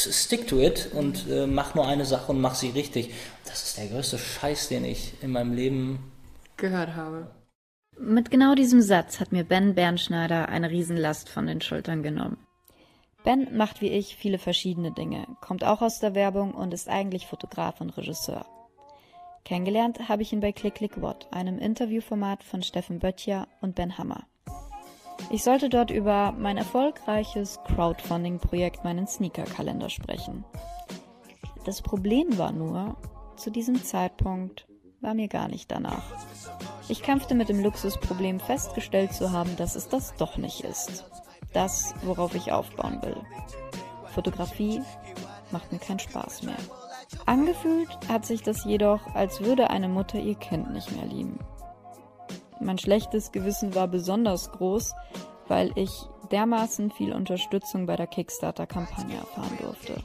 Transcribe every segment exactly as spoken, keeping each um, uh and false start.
stick to it und äh, mach nur eine Sache und mach sie richtig. Das ist der größte Scheiß, den ich in meinem Leben gehört habe. Mit genau diesem Satz hat mir Ben Bernschneider eine Riesenlast von den Schultern genommen. Ben macht wie ich viele verschiedene Dinge, kommt auch aus der Werbung und ist eigentlich Fotograf und Regisseur. Kennengelernt habe ich ihn bei Click Click What, einem Interviewformat von Steffen Böttcher und Ben Hammer. Ich sollte dort über mein erfolgreiches Crowdfunding-Projekt, meinen Sneaker-Kalender, sprechen. Das Problem war nur, zu diesem Zeitpunkt war mir gar nicht danach. Ich kämpfte mit dem Luxusproblem, festgestellt zu haben, dass es das doch nicht ist. Das, worauf ich aufbauen will. Fotografie macht mir keinen Spaß mehr. Angefühlt hat sich das jedoch, als würde eine Mutter ihr Kind nicht mehr lieben. Mein schlechtes Gewissen war besonders groß, weil ich dermaßen viel Unterstützung bei der Kickstarter-Kampagne erfahren durfte.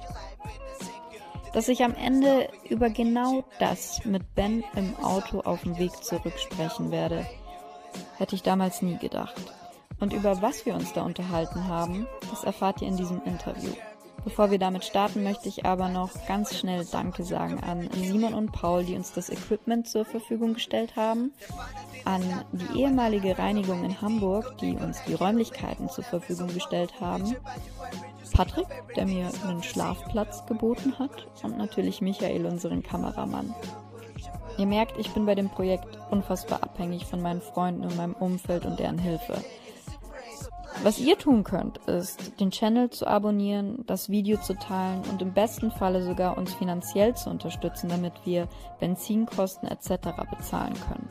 Dass ich am Ende über genau das mit Ben im Auto auf dem Weg zurück sprechen werde, hätte ich damals nie gedacht. Und über was wir uns da unterhalten haben, das erfahrt ihr in diesem Interview. Bevor wir damit starten, möchte ich aber noch ganz schnell Danke sagen an Simon und Paul, die uns das Equipment zur Verfügung gestellt haben, an die ehemalige Reinigung in Hamburg, die uns die Räumlichkeiten zur Verfügung gestellt haben, Patrick, der mir einen Schlafplatz geboten hat, und natürlich Michael, unseren Kameramann. Ihr merkt, ich bin bei dem Projekt unfassbar abhängig von meinen Freunden und meinem Umfeld und deren Hilfe. Was ihr tun könnt, ist, den Channel zu abonnieren, das Video zu teilen und im besten Falle sogar uns finanziell zu unterstützen, damit wir Benzinkosten et cetera bezahlen können.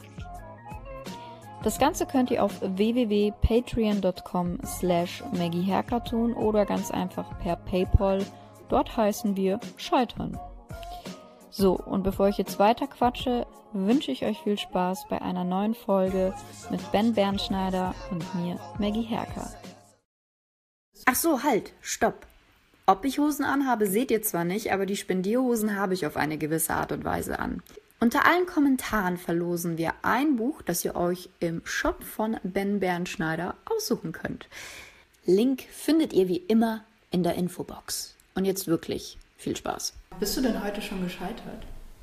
Das Ganze könnt ihr auf w w w punkt patreon punkt com slash Maggie Herka tun oder ganz einfach per PayPal. Dort heißen wir Scheitern. So, und bevor ich jetzt weiter quatsche, wünsche ich euch viel Spaß bei einer neuen Folge mit Ben Bernschneider und mir, Maggie Herka. Ach so, halt, stopp. Ob ich Hosen anhabe, seht ihr zwar nicht, aber die Spendierhosen habe ich auf eine gewisse Art und Weise an. Unter allen Kommentaren verlosen wir ein Buch, das ihr euch im Shop von Ben Bernschneider aussuchen könnt. Link findet ihr wie immer in der Infobox. Und jetzt wirklich viel Spaß. Bist du denn heute schon gescheitert?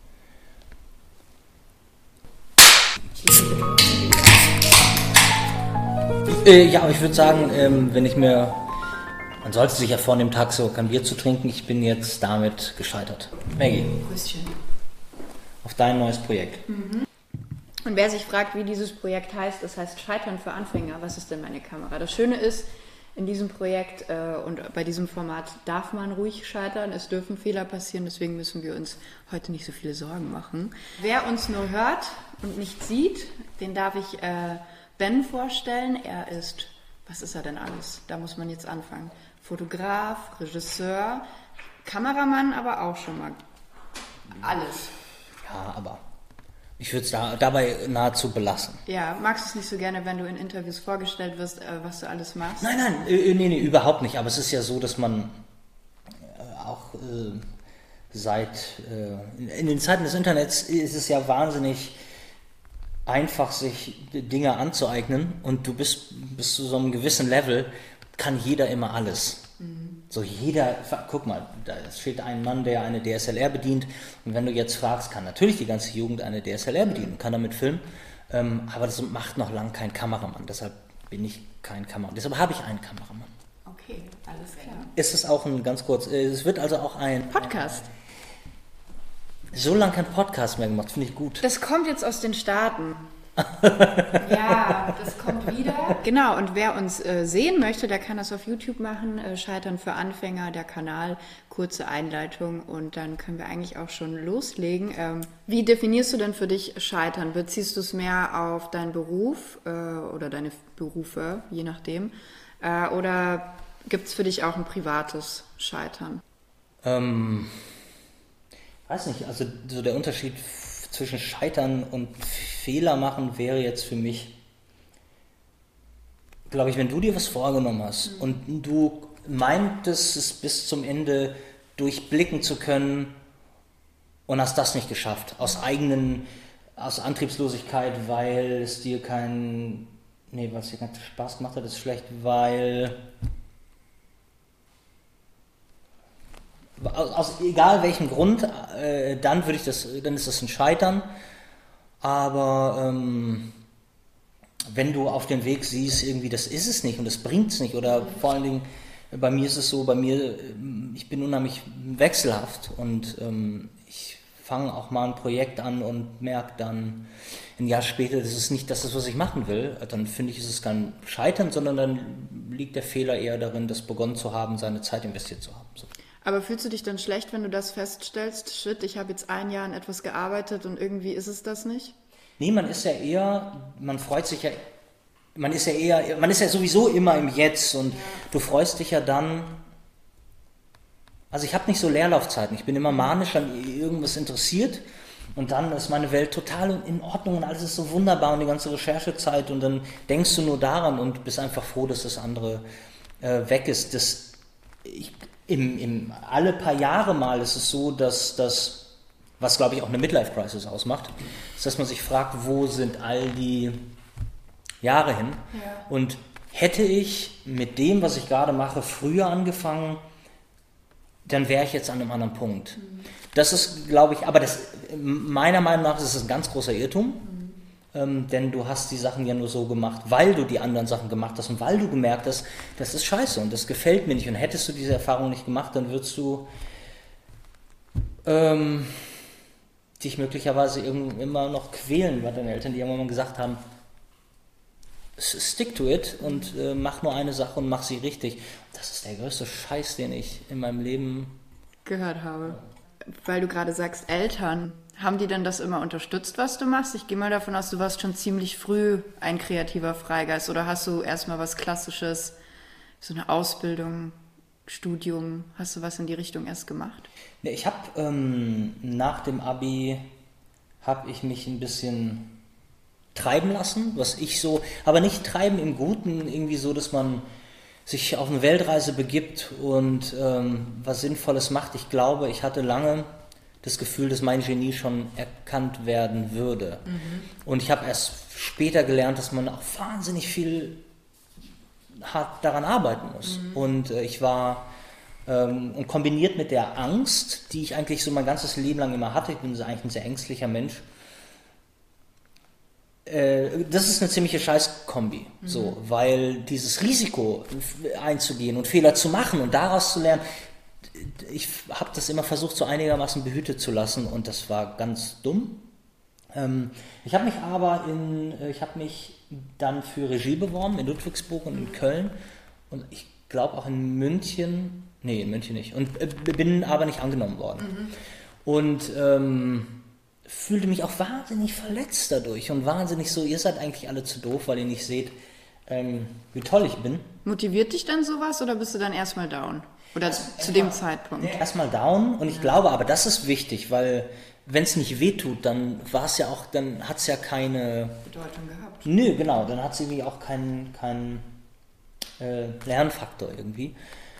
Äh, ja, aber ich würde sagen, ähm, wenn ich mir... Man sollte sich ja vornehmen, Tag so kein Bier zu trinken. Ich bin jetzt damit gescheitert. Maggie. Grüßchen. Auf dein neues Projekt. Mhm. Und wer sich fragt, wie dieses Projekt heißt, das heißt Scheitern für Anfänger. Was ist denn meine Kamera? Das Schöne ist, in diesem Projekt äh, und bei diesem Format darf man ruhig scheitern. Es dürfen Fehler passieren, deswegen müssen wir uns heute nicht so viele Sorgen machen. Wer uns nur hört und nicht sieht, den darf ich äh, Ben vorstellen. Er ist, was ist er denn alles? Da muss man jetzt anfangen. Fotograf, Regisseur, Kameramann, aber auch schon mal alles. Ja, aber ich würde es da, dabei nahezu belassen. Ja, magst du es nicht so gerne, wenn du in Interviews vorgestellt wirst, äh, was du alles machst? Nein, nein, äh, nee, nee, überhaupt nicht. Aber es ist ja so, dass man äh, auch äh, seit, äh, in, in den Zeiten des Internets ist es ja wahnsinnig einfach, sich Dinge anzueignen. Und du bist bis zu so einem gewissen Level, kann jeder immer alles. Mhm. So jeder, guck mal, da steht ein Mann, der eine D S L R bedient, und wenn du jetzt fragst, kann natürlich die ganze Jugend eine D S L R bedienen, kann damit filmen, ähm, aber das macht noch lange kein Kameramann, deshalb bin ich kein Kameramann, deshalb habe ich einen Kameramann. Okay, alles klar. Ist es auch ein, ganz kurz, äh, es wird also auch ein... Podcast. Ein, so lange kein Podcast mehr gemacht, finde ich gut. Das kommt jetzt aus den Staaten. Ja, das kommt wieder. Genau, und wer uns äh, sehen möchte, der kann das auf YouTube machen. Äh, Scheitern für Anfänger, der Kanal, kurze Einleitung, und dann können wir eigentlich auch schon loslegen. Ähm, wie definierst du denn für dich Scheitern? Beziehst du es mehr auf deinen Beruf äh, oder deine Berufe, je nachdem? Äh, oder gibt es für dich auch ein privates Scheitern? Ähm, weiß nicht, also so der Unterschied zwischen Scheitern und Fehler machen wäre jetzt für mich, glaube ich, wenn du dir was vorgenommen hast mhm. und du meintest, es bis zum Ende durchblicken zu können und hast das nicht geschafft, aus eigenen, aus Antriebslosigkeit, weil es dir keinen, nee, weil es dir keinen Spaß gemacht hat, ist schlecht, weil, aus, aus egal welchem Grund, äh, dann würde ich das, dann ist das ein Scheitern. Aber ähm, wenn du auf dem Weg siehst, irgendwie das ist es nicht und das bringt es nicht, oder vor allen Dingen, bei mir ist es so, bei mir, ich bin unheimlich wechselhaft und ähm, ich fange auch mal ein Projekt an und merke dann ein Jahr später, das ist nicht das, was ich machen will, dann finde ich, ist es kein Scheitern, sondern dann liegt der Fehler eher darin, das begonnen zu haben, seine Zeit investiert zu haben. So. Aber fühlst du dich dann schlecht, wenn du das feststellst? Shit, ich habe jetzt ein Jahr an etwas gearbeitet und irgendwie ist es das nicht? Nee, man ist ja eher, man freut sich ja, man ist ja eher, man ist ja sowieso immer im Jetzt und ja. Du freust dich ja dann, also ich habe nicht so Leerlaufzeiten, ich bin immer manisch an irgendwas interessiert und dann ist meine Welt total in Ordnung und alles ist so wunderbar und die ganze Recherchezeit und dann denkst du nur daran und bist einfach froh, dass das andere äh, weg ist. Das, ich, im, im, alle paar Jahre mal ist es so, dass das, was glaube ich auch eine Midlife-Crisis ausmacht, ist, dass man sich fragt, wo sind all die Jahre hin? Ja. Und hätte ich mit dem, was ich gerade mache, früher angefangen, dann wäre ich jetzt an einem anderen Punkt. Mhm. Das ist, glaube ich, aber das, meiner Meinung nach ist es ein ganz großer Irrtum, mhm. ähm, denn du hast die Sachen ja nur so gemacht, weil du die anderen Sachen gemacht hast und weil du gemerkt hast, das ist scheiße und das gefällt mir nicht. Und hättest du diese Erfahrung nicht gemacht, dann würdest du ähm, dich möglicherweise immer noch quälen, weil deine Eltern dir irgendwann mal gesagt haben, stick to it und äh, mach nur eine Sache und mach sie richtig. Das ist der größte Scheiß, den ich in meinem Leben gehört habe. Weil du gerade sagst, Eltern, haben die denn das immer unterstützt, was du machst? Ich gehe mal davon aus, du warst schon ziemlich früh ein kreativer Freigeist oder hast du erstmal was Klassisches, so eine Ausbildung, Studium, hast du was in die Richtung erst gemacht? Nee, ich habe ähm, nach dem Abi habe ich mich ein bisschen treiben lassen, was ich so, aber nicht treiben im Guten, irgendwie so, dass man sich auf eine Weltreise begibt und ähm, was Sinnvolles macht. Ich glaube, ich hatte lange das Gefühl, dass mein Genie schon erkannt werden würde. Mhm. Und ich habe erst später gelernt, dass man auch wahnsinnig viel hart daran arbeiten muss. Mhm. Und äh, ich war, ähm, und kombiniert mit der Angst, die ich eigentlich so mein ganzes Leben lang immer hatte, ich bin eigentlich ein sehr ängstlicher Mensch, das ist eine ziemliche Scheiß-Kombi, mhm. so, weil dieses Risiko einzugehen und Fehler zu machen und daraus zu lernen, ich habe das immer versucht, so einigermaßen behütet zu lassen und das war ganz dumm. Ähm, ich habe mich aber in, ich habe mich dann für Regie beworben in Ludwigsburg und in Köln und ich glaube auch in München, nee, in München nicht, und äh, bin aber nicht angenommen worden. Mhm. Und ähm, fühlte mich auch wahnsinnig verletzt dadurch und wahnsinnig so, ihr seid eigentlich alle zu doof, weil ihr nicht seht, ähm, wie toll ich bin. Motiviert dich dann sowas oder bist du dann erstmal down? Oder also, zu dem Zeitpunkt? Nee, erstmal down und ich ja. glaube, aber das ist wichtig, weil wenn es nicht wehtut, dann war es ja auch, dann hat es ja keine Bedeutung gehabt. Nö, genau, dann hat es irgendwie auch keinen keinen äh, Lernfaktor irgendwie.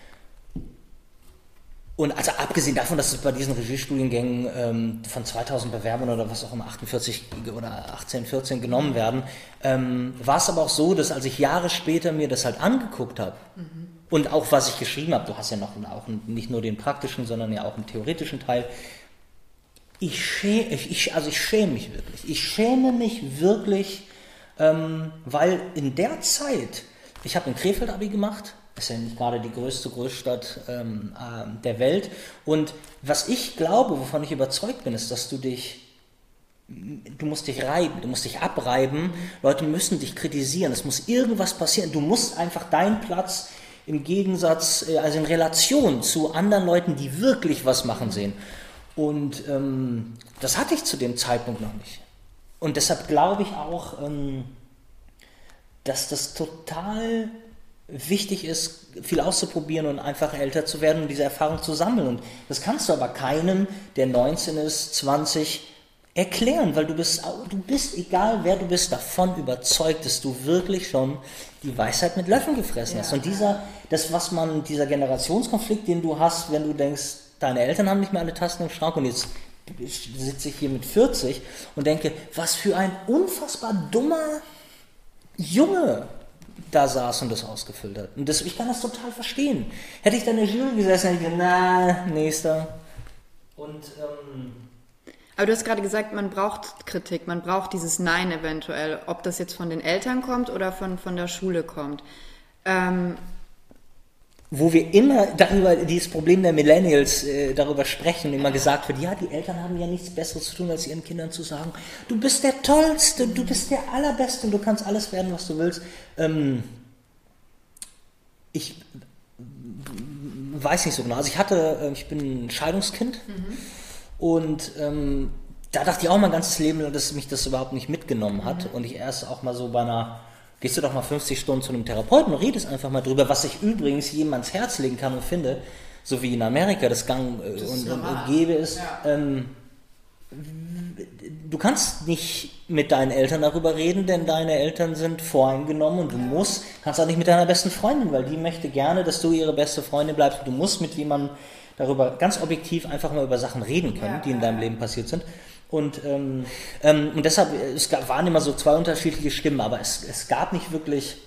Und also abgesehen davon, dass es bei diesen Regiestudiengängen ähm, von zweitausend Bewerbern oder was auch immer achtundvierzig oder achtzehn, vierzehn genommen werden, ähm, war es aber auch so, dass als ich Jahre später mir das halt angeguckt habe mhm. und auch was ich geschrieben habe, du hast ja noch auch nicht nur den praktischen, sondern ja auch einen theoretischen Teil, ich schäme, ich, also ich schäme mich wirklich. Ich schäme mich wirklich, ähm, weil in der Zeit, ich habe ein Krefeld-Abi gemacht, ist ja nicht gerade die größte Großstadt ähm, äh, der Welt. Und was ich glaube, wovon ich überzeugt bin, ist, dass du dich, du musst dich reiben, du musst dich abreiben, Leute müssen dich kritisieren, es muss irgendwas passieren, du musst einfach deinen Platz im Gegensatz, äh, also in Relation zu anderen Leuten, die wirklich was machen, sehen. Und ähm, das hatte ich zu dem Zeitpunkt noch nicht. Und deshalb glaube ich auch, ähm, dass das total wichtig ist, viel auszuprobieren und einfach älter zu werden und diese Erfahrung zu sammeln. Und das kannst du aber keinem, der neunzehn ist, zwanzig, erklären, weil du bist, du bist, egal wer du bist, davon überzeugt, dass du wirklich schon die Weisheit mit Löffeln gefressen ja. hast. Und dieser, das, was man, dieser Generationskonflikt, den du hast, wenn du denkst, deine Eltern haben nicht mehr alle Tasten im Schrank und jetzt sitze ich hier mit vierzig und denke, was für ein unfassbar dummer Junge da saß und das ausgefüllt hat. Und das, ich kann das total verstehen. Hätte ich da in der Jury gesessen, hätte ich gesagt, na, nächster. Und, ähm, aber du hast gerade gesagt, man braucht Kritik, man braucht dieses Nein eventuell, ob das jetzt von den Eltern kommt oder von, von der Schule kommt. Ähm, Wo wir immer darüber, dieses Problem der Millennials, äh, darüber sprechen, immer gesagt wird, ja, die Eltern haben ja nichts Besseres zu tun, als ihren Kindern zu sagen, du bist der Tollste, du bist der Allerbeste und du kannst alles werden, was du willst. Ähm, ich weiß nicht so genau. Also ich hatte, ich bin ein Scheidungskind mhm. und ähm, da dachte ich auch mein ganzes Leben lang, dass mich das überhaupt nicht mitgenommen hat mhm. und ich erst auch mal so bei einer, gehst du doch mal fünfzig Stunden zu einem Therapeuten und redest einfach mal drüber, was ich übrigens jedem ans Herz legen kann und finde, so wie in Amerika das gang äh, das und, und, und gäbe ist, ja. ähm, du kannst nicht mit deinen Eltern darüber reden, denn deine Eltern sind voreingenommen und du musst, kannst auch nicht mit deiner besten Freundin, weil die möchte gerne, dass du ihre beste Freundin bleibst. Du musst mit jemandem darüber ganz objektiv einfach mal über Sachen reden können, ja, die in deinem Leben passiert sind. Und, ähm, ähm, und deshalb, es gab, waren immer so zwei unterschiedliche Stimmen, aber es, es gab nicht wirklich,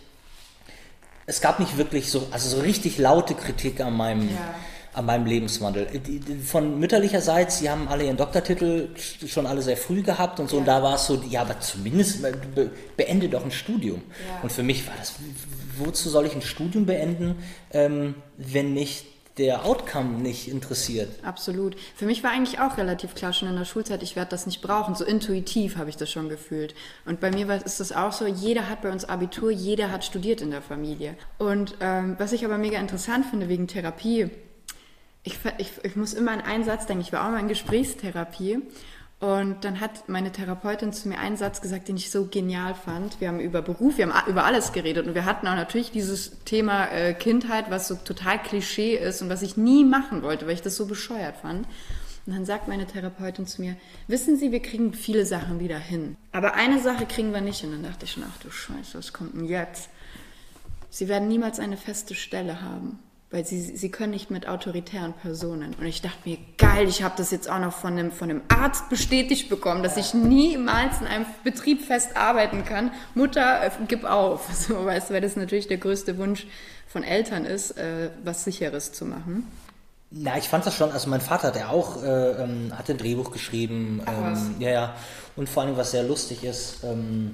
es gab nicht wirklich so, also so richtig laute Kritik an meinem, ja. an meinem Lebenswandel. Von mütterlicher Seite, sie haben alle ihren Doktortitel schon alle sehr früh gehabt und so, ja. und da war es so, ja, aber zumindest be, beende doch ein Studium. Ja. Und für mich war das, wozu soll ich ein Studium beenden, ähm, wenn nicht der Outcome nicht interessiert. Absolut. Für mich war eigentlich auch relativ klar schon in der Schulzeit, ich werde das nicht brauchen. So intuitiv habe ich das schon gefühlt. Und bei mir war, ist das auch so, jeder hat bei uns Abitur, jeder hat studiert in der Familie. Und ähm, was ich aber mega interessant finde wegen Therapie, ich, ich, ich muss immer an einen Satz denken, ich war auch mal in Gesprächstherapie und dann hat meine Therapeutin zu mir einen Satz gesagt, den ich so genial fand. Wir haben über Beruf, wir haben über alles geredet und wir hatten auch natürlich dieses Thema äh, Kindheit, was so total Klischee ist und was ich nie machen wollte, weil ich das so bescheuert fand. Und dann sagt meine Therapeutin zu mir, wissen Sie, wir kriegen viele Sachen wieder hin, aber eine Sache kriegen wir nicht. Und dann dachte ich schon, ach du Scheiße, was kommt denn jetzt? Sie werden niemals eine feste Stelle haben. Weil sie, sie können nicht mit autoritären Personen. Und ich dachte mir, geil, ich habe das jetzt auch noch von einem, von einem Arzt bestätigt bekommen, dass ich niemals in einem Betrieb fest arbeiten kann. Mutter, äh, gib auf. So, weißt du, weil das natürlich der größte Wunsch von Eltern ist, äh, was Sicheres zu machen. Na, ich fand das schon, also mein Vater, der auch, äh, ähm, hat ein Drehbuch geschrieben. Ach, was? Ähm, ja, ja. Und vor allem, was sehr lustig ist, ähm,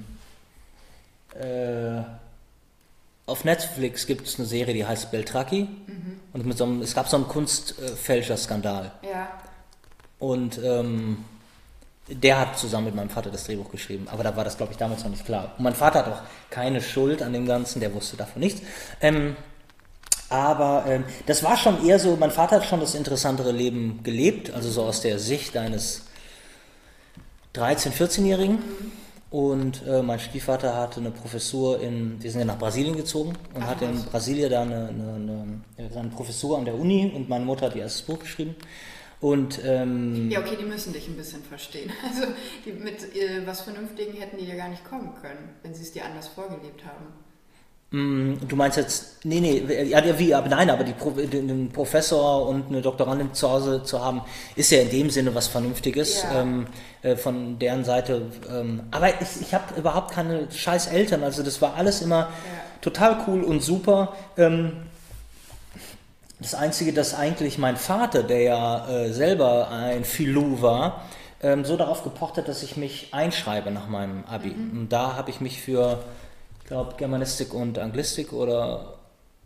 äh, auf Netflix gibt es eine Serie, die heißt Beltraki. Mhm. Und mit so einem, es gab so einen Kunstfälscher-Skandal. Ja. Und ähm, der hat zusammen mit meinem Vater das Drehbuch geschrieben. Aber da war das, glaube ich, damals noch nicht klar. Und mein Vater hat auch keine Schuld an dem Ganzen, der wusste davon nichts. Ähm, aber ähm, das war schon eher so, mein Vater hat schon das interessantere Leben gelebt, also so aus der Sicht eines dreizehn-, vierzehnjährigen. Mhm. Und äh, mein Stiefvater hatte eine Professur in, wir sind ja nach Brasilien gezogen und Ach, hatte in Brasilien da eine, eine, eine, eine Professur an der Uni und meine Mutter hat ihr erstes Buch geschrieben. Und, ähm, ja, okay, die müssen dich ein bisschen verstehen. Also die, mit äh, was Vernünftigen hätten die dir gar nicht kommen können, wenn sie es dir anders vorgelebt haben. Du meinst jetzt, nee, nee, ja, wie, aber nein, aber die, den Professor und eine Doktorandin zu Hause zu haben, ist ja in dem Sinne was Vernünftiges, ja. ähm, äh, von deren Seite. Ähm, aber ich, ich habe überhaupt keine scheiß Eltern, also das war alles immer ja. total cool und super. Ähm, das Einzige, dass eigentlich mein Vater, der ja äh, selber ein Filou war, ähm, so darauf gepocht hat, dass ich mich einschreibe nach meinem Abi. Mhm. Und da habe ich mich für... ich glaube, Germanistik und Anglistik oder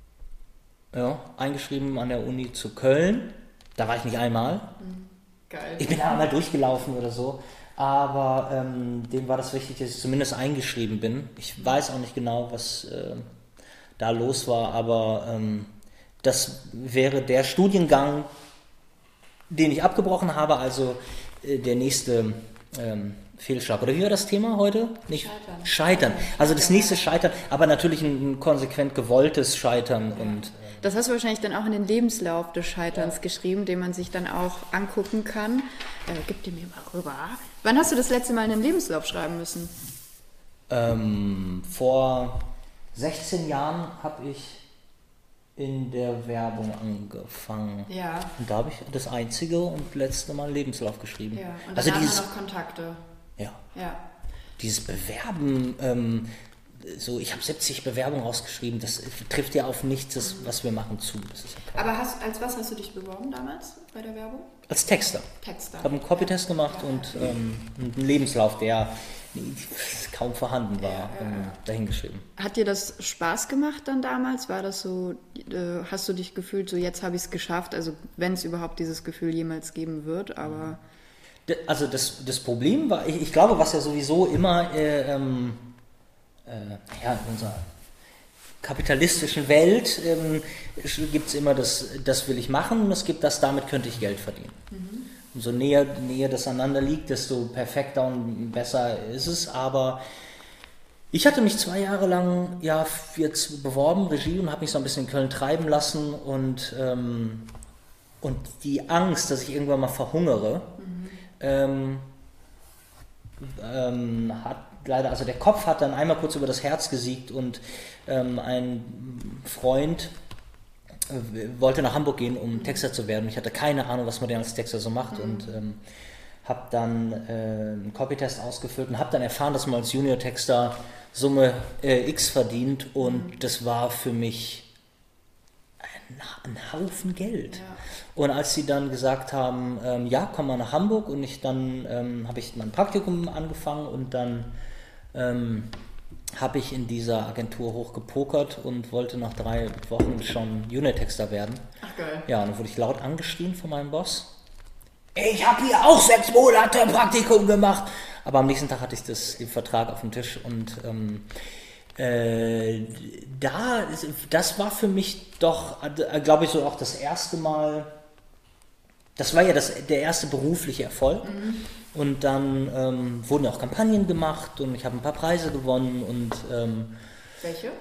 ja, eingeschrieben an der Uni zu Köln. Da war ich nicht einmal. Geil. Ich bin einmal durchgelaufen oder so. Aber ähm, dem war das wichtig, dass ich zumindest eingeschrieben bin. Ich weiß auch nicht genau, was äh, da los war, aber ähm, das wäre der Studiengang, den ich abgebrochen habe, also äh, der nächste... Ähm, Fehlschlag. Oder wie war das Thema heute? Nicht Scheitern. Scheitern. Also das nächste Scheitern, aber natürlich ein konsequent gewolltes Scheitern. Ja. Und, äh das hast du wahrscheinlich dann auch in den Lebenslauf des Scheiterns ja. geschrieben, den man sich dann auch angucken kann. Äh, gib dir mir mal rüber. Wann hast du das letzte Mal einen Lebenslauf schreiben müssen? Ähm, vor sechzehn Jahren habe ich in der Werbung angefangen. Ja. Und da habe ich das einzige und letzte Mal einen Lebenslauf geschrieben. Ja. Und also danach dieses, noch Kontakte. Ja. ja. Dieses Bewerben, ähm, so, ich habe siebzig Bewerbungen rausgeschrieben, das trifft ja auf nichts, das, was wir machen, zu. Das ist ja Aber hast, als was hast du dich beworben damals bei der Werbung? Als Texter. Texter. Ich habe einen Copytest gemacht ja. und ähm, einen Lebenslauf, der kaum vorhanden war, ja, ja, ja. dahingeschrieben. Hat dir das Spaß gemacht dann damals? War das so, äh, hast du dich gefühlt, so jetzt habe ich es geschafft, also wenn es überhaupt dieses Gefühl jemals geben wird, aber... Also das, das Problem war, ich, ich glaube, was ja sowieso immer äh, ähm, äh, ja, in unserer kapitalistischen Welt ähm, gibt es immer das, das will ich machen und es gibt das, damit könnte ich Geld verdienen. Mhm. Umso näher, näher das aneinander liegt, desto perfekter und besser ist es. Aber ich hatte mich zwei Jahre lang ja jetzt beworben, Regie, und habe mich so ein bisschen in Köln treiben lassen. Und, ähm, und die Angst, dass ich irgendwann mal verhungere, mhm. ähm, ähm, hat leider, also der Kopf hat dann einmal kurz über das Herz gesiegt und ähm, ein Freund wollte nach Hamburg gehen, um Texter zu werden. Ich hatte keine Ahnung, was man denn als Texter so macht mhm. und ähm, habe dann äh, einen Copytest ausgefüllt und habe dann erfahren, dass man als Junior-Texter Summe äh, X verdient und mhm. das war für mich ein, ein Haufen Geld. Ja. Und als sie dann gesagt haben, ähm, ja, komm mal nach Hamburg und ich dann ähm, habe ich mein Praktikum angefangen und dann ähm, habe ich in dieser Agentur hochgepokert und wollte nach drei Wochen schon Junior-Texter werden. Ach geil. Ja, und dann wurde ich laut angeschrien von meinem Boss. Ich habe hier auch sechs Monate Praktikum gemacht. Aber am nächsten Tag hatte ich das, den Vertrag auf dem Tisch und ähm, äh, da, das war für mich doch, äh, glaube ich, so auch das erste Mal, das war ja das, der erste berufliche Erfolg. Mhm. Und dann ähm, wurden ja auch Kampagnen gemacht und ich habe ein paar Preise gewonnen und ähm, welche?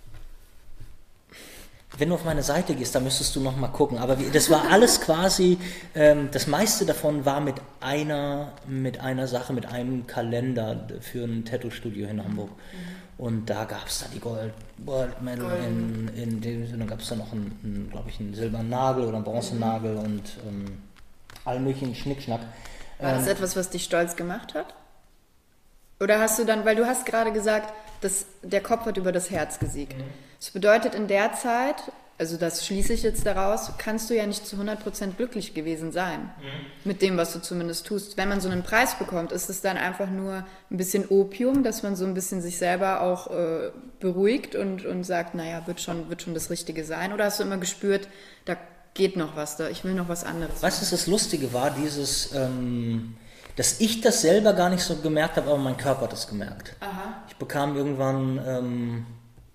Wenn du auf meine Seite gehst, da müsstest du noch mal gucken. Aber wie, das war alles quasi, ähm, das meiste davon war mit einer, mit einer Sache, mit einem Kalender für ein Tattoo-Studio in Hamburg. Mhm. Und da gab es dann die Gold, Gold Medal in, in dem Sinne, gab es dann noch einen, einen glaube ich, einen silbernen Nagel oder einen Bronzennagel mhm. und ähm, allen möglichen Schnickschnack. War das etwas, was dich stolz gemacht hat? Oder hast du dann, weil du hast gerade gesagt, dass der Kopf hat über das Herz gesiegt. Mhm. Das bedeutet in der Zeit, also das schließe ich jetzt daraus, kannst du ja nicht zu hundert Prozent glücklich gewesen sein. Mhm. Mit dem, was du zumindest tust. Wenn man so einen Preis bekommt, ist es dann einfach nur ein bisschen Opium, dass man so ein bisschen sich selber auch äh, beruhigt und, und sagt, naja, wird schon, wird schon das Richtige sein? Oder hast du immer gespürt, da geht noch was da, ich will noch was anderes. Weißt du, was das Lustige war, dieses, ähm, dass ich das selber gar nicht so gemerkt habe, aber mein Körper hat das gemerkt. Aha. Ich bekam irgendwann, ähm,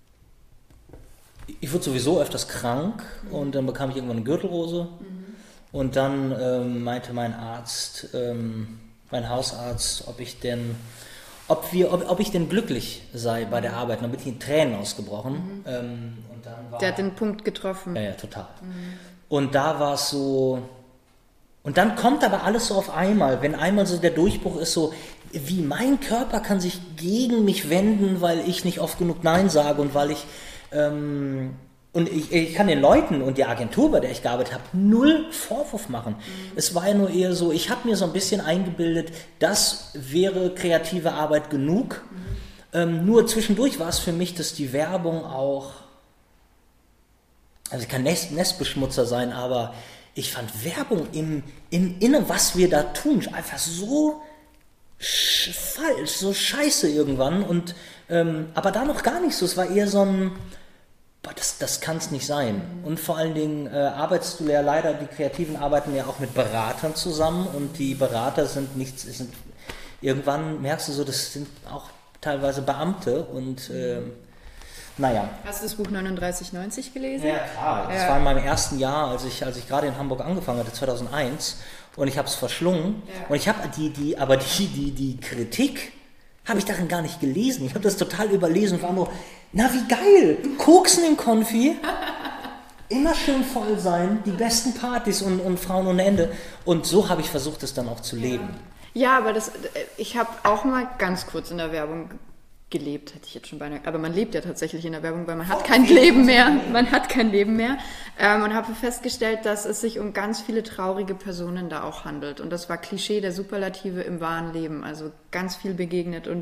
ich wurde sowieso öfters krank mhm. und dann bekam ich irgendwann eine Gürtelrose mhm. und dann ähm, meinte mein Arzt, ähm, mein Hausarzt, ob ich denn, ob wir, ob, ob ich denn glücklich sei bei der Arbeit. Und dann bin ich in Tränen ausgebrochen. Mhm. Ähm, und dann war, der hat den Punkt getroffen. Ja, ja, total. Mhm. Und da war es so, und dann kommt aber alles so auf einmal, wenn einmal so der Durchbruch ist, so wie mein Körper kann sich gegen mich wenden, weil ich nicht oft genug Nein sage und weil ich, ähm, und ich, ich kann den Leuten und der Agentur, bei der ich gearbeitet habe, null Vorwurf machen. Mhm. Es war ja nur eher so, ich habe mir so ein bisschen eingebildet, das wäre kreative Arbeit genug. Mhm. Ähm, nur zwischendurch war es für mich, dass die Werbung auch, also ich kann Nest, Nestbeschmutzer sein, aber ich fand Werbung im, im Inneren, was wir da tun, einfach so sch- falsch, so scheiße irgendwann. Und, ähm, aber da noch gar nicht so. Es war eher so ein, boah, das, das kann es nicht sein. Mhm. Und vor allen Dingen äh, arbeitest du ja leider, die Kreativen arbeiten ja auch mit Beratern zusammen und die Berater sind nichts, sind, irgendwann merkst du so, das sind auch teilweise Beamte und äh, naja. Hast du das Buch neununddreißig neunzig gelesen? Ja, klar. Das ja. war in meinem ersten Jahr, als ich, als ich gerade in Hamburg angefangen hatte, zweitausendeins. Und ich habe es verschlungen. Ja. Und ich habe die, die, aber die, die, die Kritik habe ich darin gar nicht gelesen. Ich habe das total überlesen und war nur, na wie geil, Koksen im Konfi, immer schön voll sein, die besten Partys und, und Frauen ohne Ende. Und so habe ich versucht, es dann auch zu leben. Ja, aber das, ich habe auch mal ganz kurz in der Werbung gelebt, hätte ich jetzt schon beinahe, aber man lebt ja tatsächlich in der Werbung, weil man hat kein Leben mehr, man hat kein Leben mehr ähm, und habe festgestellt, dass es sich um ganz viele traurige Personen da auch handelt und das war Klischee der Superlative im wahren Leben, also ganz viel begegnet und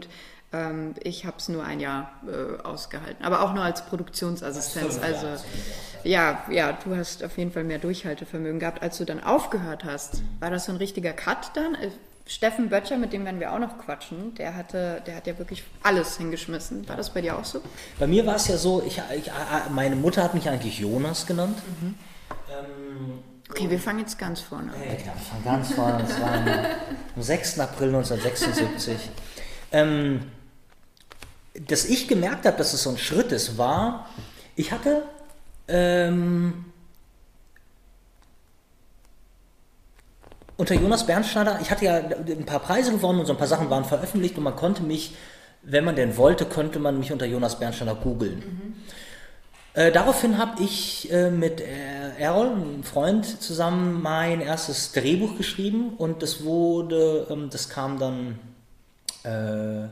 Ähm, ich habe es nur ein Jahr äh, ausgehalten, aber auch nur als Produktionsassistenz. Also ja, ja, du hast auf jeden Fall mehr Durchhaltevermögen gehabt. Als du dann aufgehört hast, war das so ein richtiger Cut dann? Steffen Böttcher, mit dem werden wir auch noch quatschen, der hatte, der hat ja wirklich alles hingeschmissen. War das bei dir auch so? Bei mir war es ja so, ich, ich, meine Mutter hat mich eigentlich Jonas genannt. Mhm. Ähm, okay, wir fangen jetzt ganz vorne an. Ja, wir fangen ganz vorne. Das war am sechsten April neunzehnhundertsechsundsiebzig. ähm, dass ich gemerkt habe, dass es so ein Schritt ist, war, ich hatte ähm, unter Jonas Bernschneider, ich hatte ja ein paar Preise gewonnen und so ein paar Sachen waren veröffentlicht und man konnte mich, wenn man denn wollte, könnte man mich unter Jonas Bernschneider googeln. Mhm. Äh, daraufhin habe ich äh, mit äh, Errol, einem Freund, zusammen mein erstes Drehbuch geschrieben und das wurde, ähm, das kam dann äh,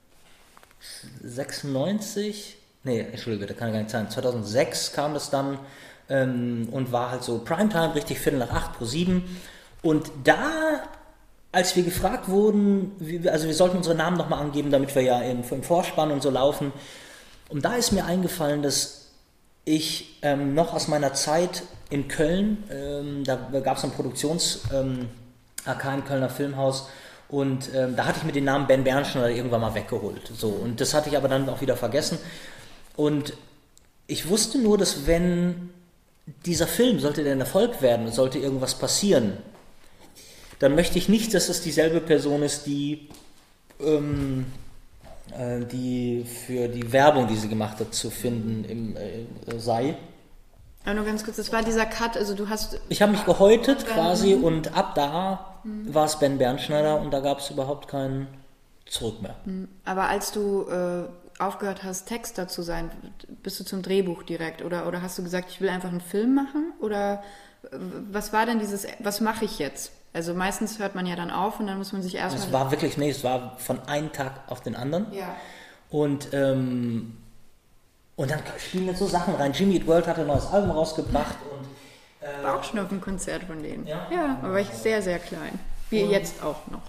sechsundneunzig, nee, Entschuldige, das kann ja gar nicht sein, zweitausendsechs kam das dann ähm, und war halt so Primetime, richtig Viertel nach acht, pro sieben. Und da, als wir gefragt wurden, wie, also wir sollten unsere Namen nochmal angeben, damit wir ja im, im Vorspann und so laufen, und da ist mir eingefallen, dass ich ähm, noch aus meiner Zeit in Köln, ähm, da gab es ein Produktions-A K ähm, im Kölner Filmhaus, und ähm, da hatte ich mir den Namen Ben Bernschneider irgendwann mal weggeholt. So, und das hatte ich aber dann auch wieder vergessen. Und ich wusste nur, dass wenn dieser Film, sollte der ein Erfolg werden, sollte irgendwas passieren, dann möchte ich nicht, dass es dieselbe Person ist, die, ähm, äh, die für die Werbung, die sie gemacht hat, zu finden im, äh, sei. Aber nur ganz kurz, das war dieser Cut, also du hast... Ich habe mich gehäutet quasi mhm. und ab da mhm. war es Ben Bernschneider und da gab es überhaupt kein Zurück mehr. Aber als du äh, aufgehört hast, Texter zu sein, bist du zum Drehbuch direkt oder, oder hast du gesagt, ich will einfach einen Film machen? Oder was war denn dieses, was mache ich jetzt? Also meistens hört man ja dann auf und dann muss man sich erstmal... Es war wirklich, nee, es war von einem Tag auf den anderen. Ja. Und, ähm, und dann spielen jetzt so Sachen rein. Jimmy Eat World hat ein neues Album rausgebracht. Und, äh, war auch schon auf einem Konzert von denen. Ja, ja aber war ich sehr, sehr klein. Wie und, jetzt auch noch.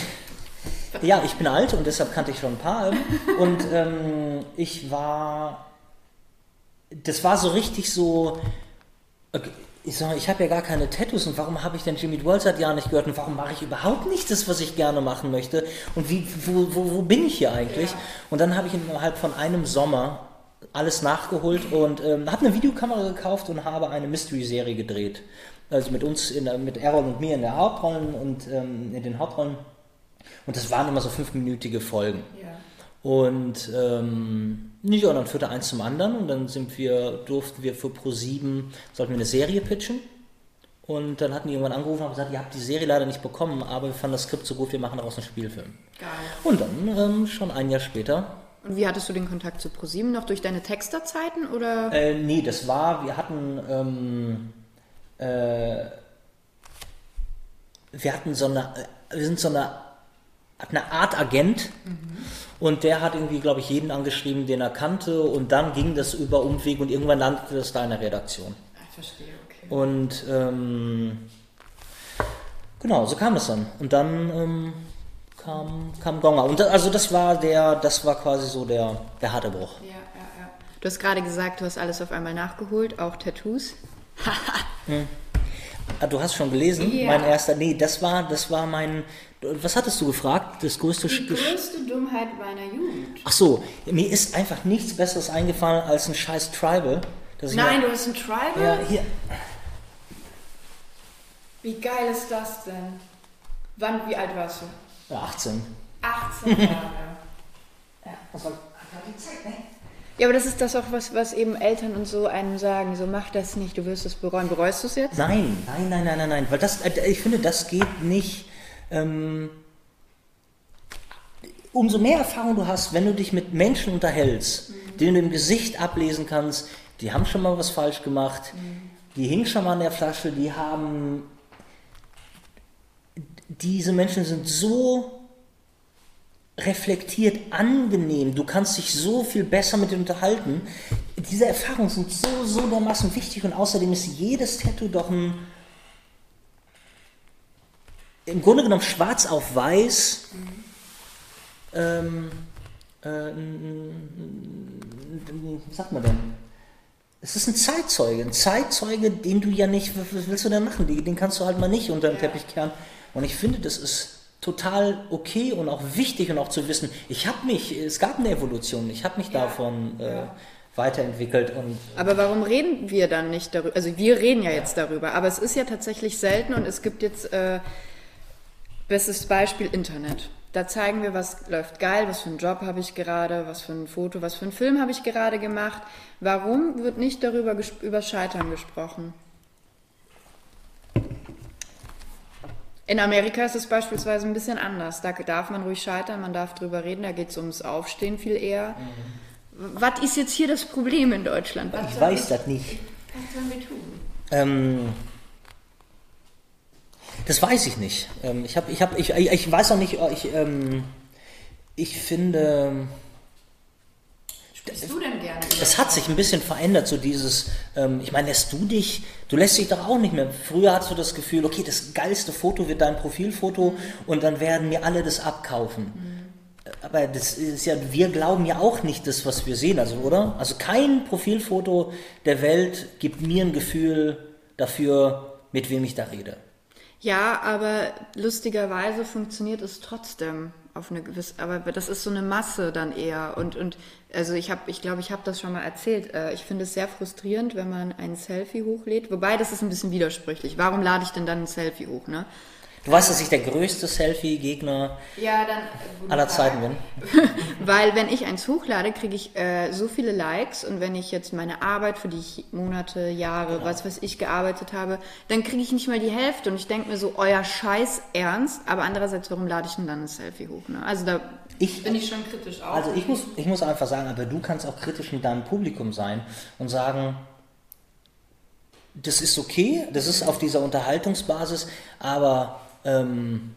Ja, ich bin alt und deshalb kannte ich schon ein paar Alben. Und ähm, ich war... Das war so richtig so... Okay, ich sage, ich habe ja gar keine Tattoos und warum habe ich denn Jimmy Eat World seit Jahren nicht gehört und warum mache ich überhaupt nicht das, was ich gerne machen möchte und wie, wo, wo, wo bin ich hier eigentlich? Ja. Und dann habe ich innerhalb von einem Sommer alles nachgeholt und ähm, habe eine Videokamera gekauft und habe eine Mystery-Serie gedreht. Also mit uns, in der, mit Errol und mir in der Hauptrollen und ähm, in den Hauptrollen. Und das waren immer so fünfminütige Folgen. Ja. Und ähm, ja, und dann führte eins zum anderen und dann sind wir, durften wir für ProSieben, sollten wir eine Serie pitchen. Und dann hatten die irgendwann angerufen und gesagt, ihr habt die Serie leider nicht bekommen, aber wir fanden das Skript so gut, wir machen daraus einen Spielfilm. Geil. Und dann ähm, schon ein Jahr später. Und wie hattest du den Kontakt zu ProSieben? Noch durch deine Texterzeiten oder? Äh, nee, das war, wir hatten ähm, äh, wir hatten so eine, wir sind so eine, eine Art Agent. Mhm. Und der hat irgendwie, glaube ich, jeden angeschrieben, den er kannte. Und dann ging das über Umweg und irgendwann landete das da in der Redaktion. Ich verstehe, okay. Und ähm, genau, so kam das dann. Und dann ähm, kam, kam Gonger. Und da, also das war der, das war quasi so der, der harte Bruch. Ja, ja, ja. Du hast gerade gesagt, du hast alles auf einmal nachgeholt, auch Tattoos. hm. Ah, du hast schon gelesen? Ja. Mein erster, nee, das war, das war mein... Was hattest du gefragt? Das größte Die größte Dummheit meiner Jugend. Ach so, mir ist einfach nichts Besseres eingefallen als ein scheiß Tribal. Nein, ja, du hast ein Tribal? Ja, hier. Wie geil ist das denn? Wann, wie alt warst du? Ja, achtzehn. achtzehn Jahre. Ja, das war die Zeit, ne? Ja, aber das ist das auch, was, was eben Eltern und so einem sagen, so mach das nicht, du wirst es bereuen. Bereust du es jetzt? Nein, nein, nein, nein, nein, nein, weil das, ich finde, das geht nicht... Ähm, umso mehr Erfahrung du hast, wenn du dich mit Menschen unterhältst, mhm. denen du im Gesicht ablesen kannst, die haben schon mal was falsch gemacht, mhm. die hingen schon mal an der Flasche, die haben, diese Menschen sind so reflektiert, angenehm, du kannst dich so viel besser mit denen unterhalten. Diese Erfahrungen sind so, so dermaßen wichtig und außerdem ist jedes Tattoo doch ein im Grunde genommen schwarz auf weiß, mhm. ähm, äh, was sagt man denn? Es ist ein Zeitzeuge, ein Zeitzeuge, den du ja nicht, was willst du denn machen? Den kannst du halt mal nicht unter den Ja. Teppich kehren. Und ich finde, das ist total okay und auch wichtig und auch zu wissen, ich habe mich, es gab eine Evolution, ich habe mich Ja. davon äh, Ja. weiterentwickelt. Und Aber warum reden wir dann nicht darüber? Also wir reden ja jetzt darüber, aber es ist ja tatsächlich selten und es gibt jetzt, äh, bestes Beispiel Internet. Da zeigen wir, was läuft geil, was für einen Job habe ich gerade, was für ein Foto, was für einen Film habe ich gerade gemacht. Warum wird nicht darüber ges- über Scheitern gesprochen? In Amerika ist es beispielsweise ein bisschen anders. Da darf man ruhig scheitern, man darf drüber reden, da geht es ums Aufstehen viel eher. Mhm. Was ist jetzt hier das Problem in Deutschland? Was ich sollen weiß wir- das nicht. Was sollen wir tun? Ähm, das weiß ich nicht. Ähm, ich, hab, ich, hab, ich, ich weiß auch nicht, ich, ähm, ich finde, Bist du denn gerne? es hat sich ein bisschen verändert, so dieses, ähm, ich meine, lässt du dich, du lässt dich doch auch nicht mehr. Früher hattest du das Gefühl, okay, das geilste Foto wird dein Profilfoto und dann werden mir alle das abkaufen. Mhm. Aber das ist ja, wir glauben ja auch nicht das, was wir sehen, also, oder? Also kein Profilfoto der Welt gibt mir ein Gefühl dafür, mit wem ich da rede. Ja, aber lustigerweise funktioniert es trotzdem auf eine gewisse, aber das ist so eine Masse dann eher und und also ich habe, ich glaube, ich habe das schon mal erzählt. äh, Ich finde es sehr frustrierend, wenn man ein Selfie hochlädt, wobei das ist ein bisschen widersprüchlich. Warum lade ich denn dann ein Selfie hoch, ne? Du weißt, dass ich der größte Selfie-Gegner Ja, dann aller Zeiten bin. Weil wenn ich eins hochlade, kriege ich äh, so viele Likes und wenn ich jetzt meine Arbeit, für die ich Monate, Jahre, Genau. was weiß ich, gearbeitet habe, dann kriege ich nicht mal die Hälfte und ich denke mir so, euer Scheiß ernst, aber andererseits, warum lade ich denn dann ein Selfie hoch? Ne? Also da Ich, bin ich schon kritisch auch. Also ich muss, ich muss einfach sagen, aber du kannst auch kritisch mit deinem Publikum sein und sagen, das ist okay, das ist auf dieser Unterhaltungsbasis, aber ähm,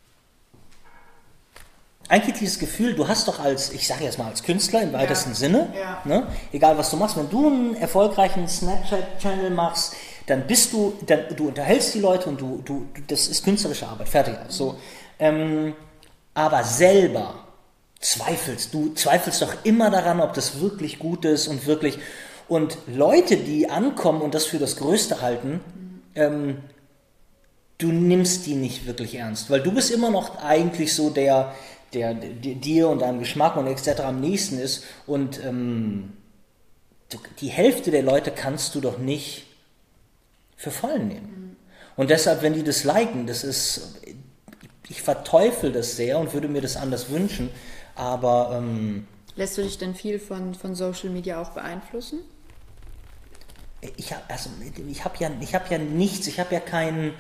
eigentlich dieses Gefühl, du hast doch als, ich sage jetzt mal als Künstler im weitesten Ja. Sinne, Ja. ne, egal was du machst, wenn du einen erfolgreichen Snapchat-Channel machst, dann bist du, dann, du unterhältst die Leute und du, du, du das ist künstlerische Arbeit, fertig aus. So. Ähm, aber selber zweifelst, du zweifelst doch immer daran, ob das wirklich gut ist und wirklich, und Leute, die ankommen und das für das Größte halten, ähm, du nimmst die nicht wirklich ernst, weil du bist immer noch eigentlich so der, der, der dir und deinem Geschmack und et cetera am nächsten ist und ähm, du, die Hälfte der Leute kannst du doch nicht für voll nehmen. Und deshalb, wenn die das liken, das ist, ich verteufel das sehr und würde mir das anders wünschen, aber ähm, Lässt du dich denn viel von, von Social Media auch beeinflussen? ich habe also, ich hab ja, ich hab ja nichts, ich habe ja keinen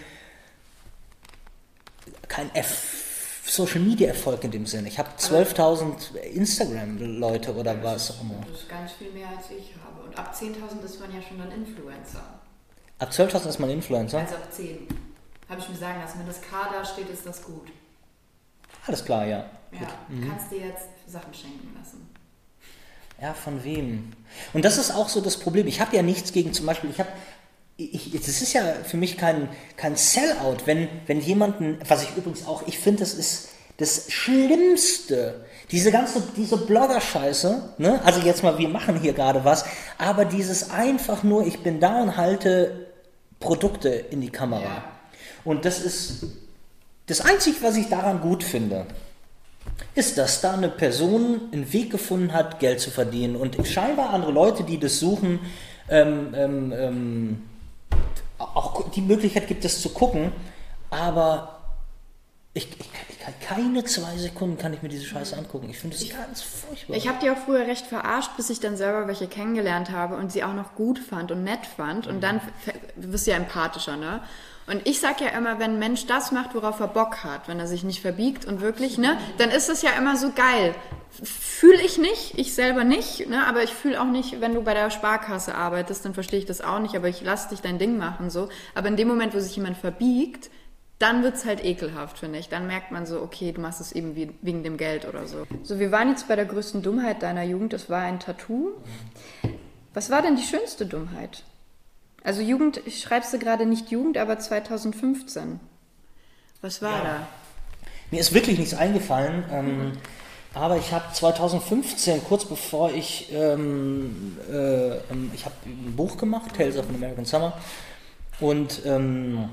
kein Erf- Social Media Erfolg in dem Sinne. Ich habe zwölftausend Instagram-Leute oder was auch immer. Das ist ganz viel mehr als ich habe. Und ab zehntausend ist man ja schon dann Influencer. Ab zwölftausend ist man Influencer? Also ab zehn. Habe ich mir sagen lassen, wenn das K da steht, ist das gut. Alles klar, ja. Ja, kannst dir jetzt Sachen schenken lassen. Ja, von wem? Und das ist auch so das Problem. Ich habe ja nichts gegen, zum Beispiel, ich habe, ich, das ist ja für mich kein, kein Sellout, wenn, wenn jemanden, was ich übrigens auch, ich finde, das ist das Schlimmste, diese ganze, diese Blogger-Scheiße, ne? Also jetzt mal, wir machen hier gerade was, aber dieses einfach nur, ich bin da und halte Produkte in die Kamera. Ja. Und das ist das Einzige, was ich daran gut finde, ist, dass da eine Person einen Weg gefunden hat, Geld zu verdienen. Und scheinbar andere Leute, die das suchen, ähm, ähm, ähm, auch die Möglichkeit gibt es zu gucken, aber ich, ich, ich kann keine zwei Sekunden kann ich mir diese Scheiße angucken. Ich finde das ganz furchtbar. Ich habe die auch früher recht verarscht, bis ich dann selber welche kennengelernt habe und sie auch noch gut fand und nett fand. Und dann f- wirst du ja empathischer, ne? Und ich sag ja immer, wenn ein Mensch das macht, worauf er Bock hat, wenn er sich nicht verbiegt und wirklich, ne, dann ist es ja immer so geil. Fühle ich nicht, ich selber nicht, ne, aber ich fühle auch nicht, wenn du bei der Sparkasse arbeitest, dann verstehe ich das auch nicht, aber ich lasse dich dein Ding machen, so. Aber in dem Moment, wo sich jemand verbiegt, dann wird's halt ekelhaft, finde ich. Dann merkt man so, okay, du machst es eben wie, wegen dem Geld oder so. So, wir waren jetzt bei der größten Dummheit deiner Jugend, das war ein Tattoo. Was war denn die schönste Dummheit? Also Jugend, ich schreibst du gerade nicht Jugend, aber zweitausendfünfzehn. Was war Ja. da? Mir ist wirklich nichts eingefallen. Ähm, Aber ich habe zweitausendfünfzehn, kurz bevor ich, ähm, äh, ich habe ein Buch gemacht, Tales of an American Summer, und ähm,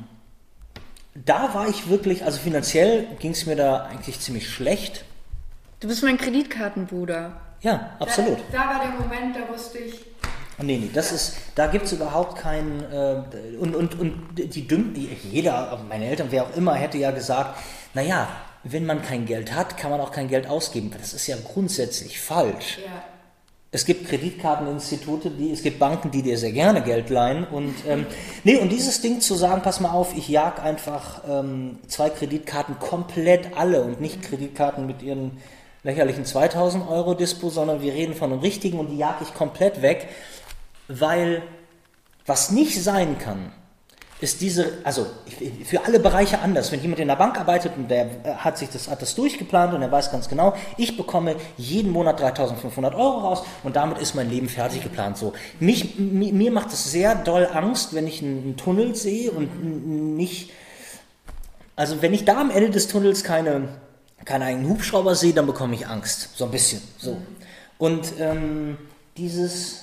da war ich wirklich, also finanziell ging es mir da eigentlich ziemlich schlecht. Du bist mein Kreditkartenbruder. Ja, absolut. Da, da war der Moment, da wusste ich... Nee, nee, das ist, da gibt es überhaupt keinen, äh, und, und, und die dümm, jeder, meine Eltern, wer auch immer, hätte ja gesagt, naja, wenn man kein Geld hat, kann man auch kein Geld ausgeben. Das ist ja grundsätzlich falsch. Ja. Es gibt Kreditkarteninstitute, die, es gibt Banken, die dir sehr gerne Geld leihen. Und, ähm, nee, und dieses Ding zu sagen, pass mal auf, ich jag einfach ähm, zwei Kreditkarten komplett alle und nicht Kreditkarten mit ihren lächerlichen zweitausend Euro Dispo, sondern wir reden von einem richtigen und die jag ich komplett weg, weil was nicht sein kann, ist diese, also für alle Bereiche anders. Wenn jemand in der Bank arbeitet und der hat sich das, hat das durchgeplant und er weiß ganz genau, ich bekomme jeden Monat dreitausendfünfhundert Euro raus und damit ist mein Leben fertig geplant. So. Mich, mir, mir macht es sehr doll Angst, wenn ich einen Tunnel sehe und nicht, also wenn ich da am Ende des Tunnels keine, keinen eigenen Hubschrauber sehe, dann bekomme ich Angst. So ein bisschen. So. Und ähm, dieses...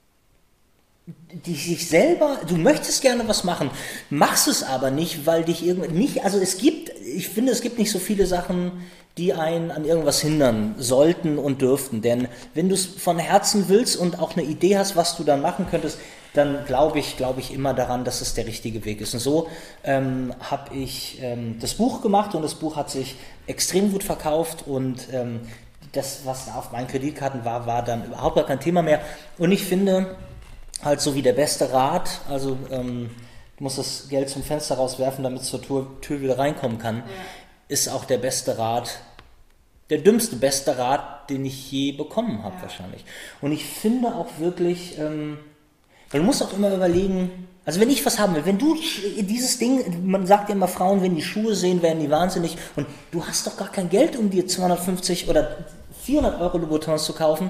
die sich selber, du möchtest gerne was machen, machst es aber nicht, weil dich irgend nicht, also es gibt, ich finde, es gibt nicht so viele Sachen, die einen an irgendwas hindern sollten und dürften, denn wenn du es von Herzen willst und auch eine Idee hast, was du dann machen könntest, dann glaube ich, glaube ich immer daran, dass es der richtige Weg ist. Und so ähm, habe ich ähm, das Buch gemacht und das Buch hat sich extrem gut verkauft und ähm, das, was auf meinen Kreditkarten war, war dann überhaupt gar kein Thema mehr. Und ich finde, halt so wie der beste Rat, also ähm, du musst das Geld zum Fenster rauswerfen, damit es zur Tür, Tür wieder reinkommen kann, ja. Ist auch der beste Rat, der dümmste beste Rat, den ich je bekommen habe, ja. Wahrscheinlich. Und ich finde auch wirklich, ähm, weil du musst auch immer überlegen, also wenn ich was haben will, wenn du dieses Ding, man sagt ja immer, Frauen, wenn die Schuhe sehen, werden die wahnsinnig und du hast doch gar kein Geld, um dir zweihundertfünfzig oder vierhundert Euro Louboutins zu kaufen,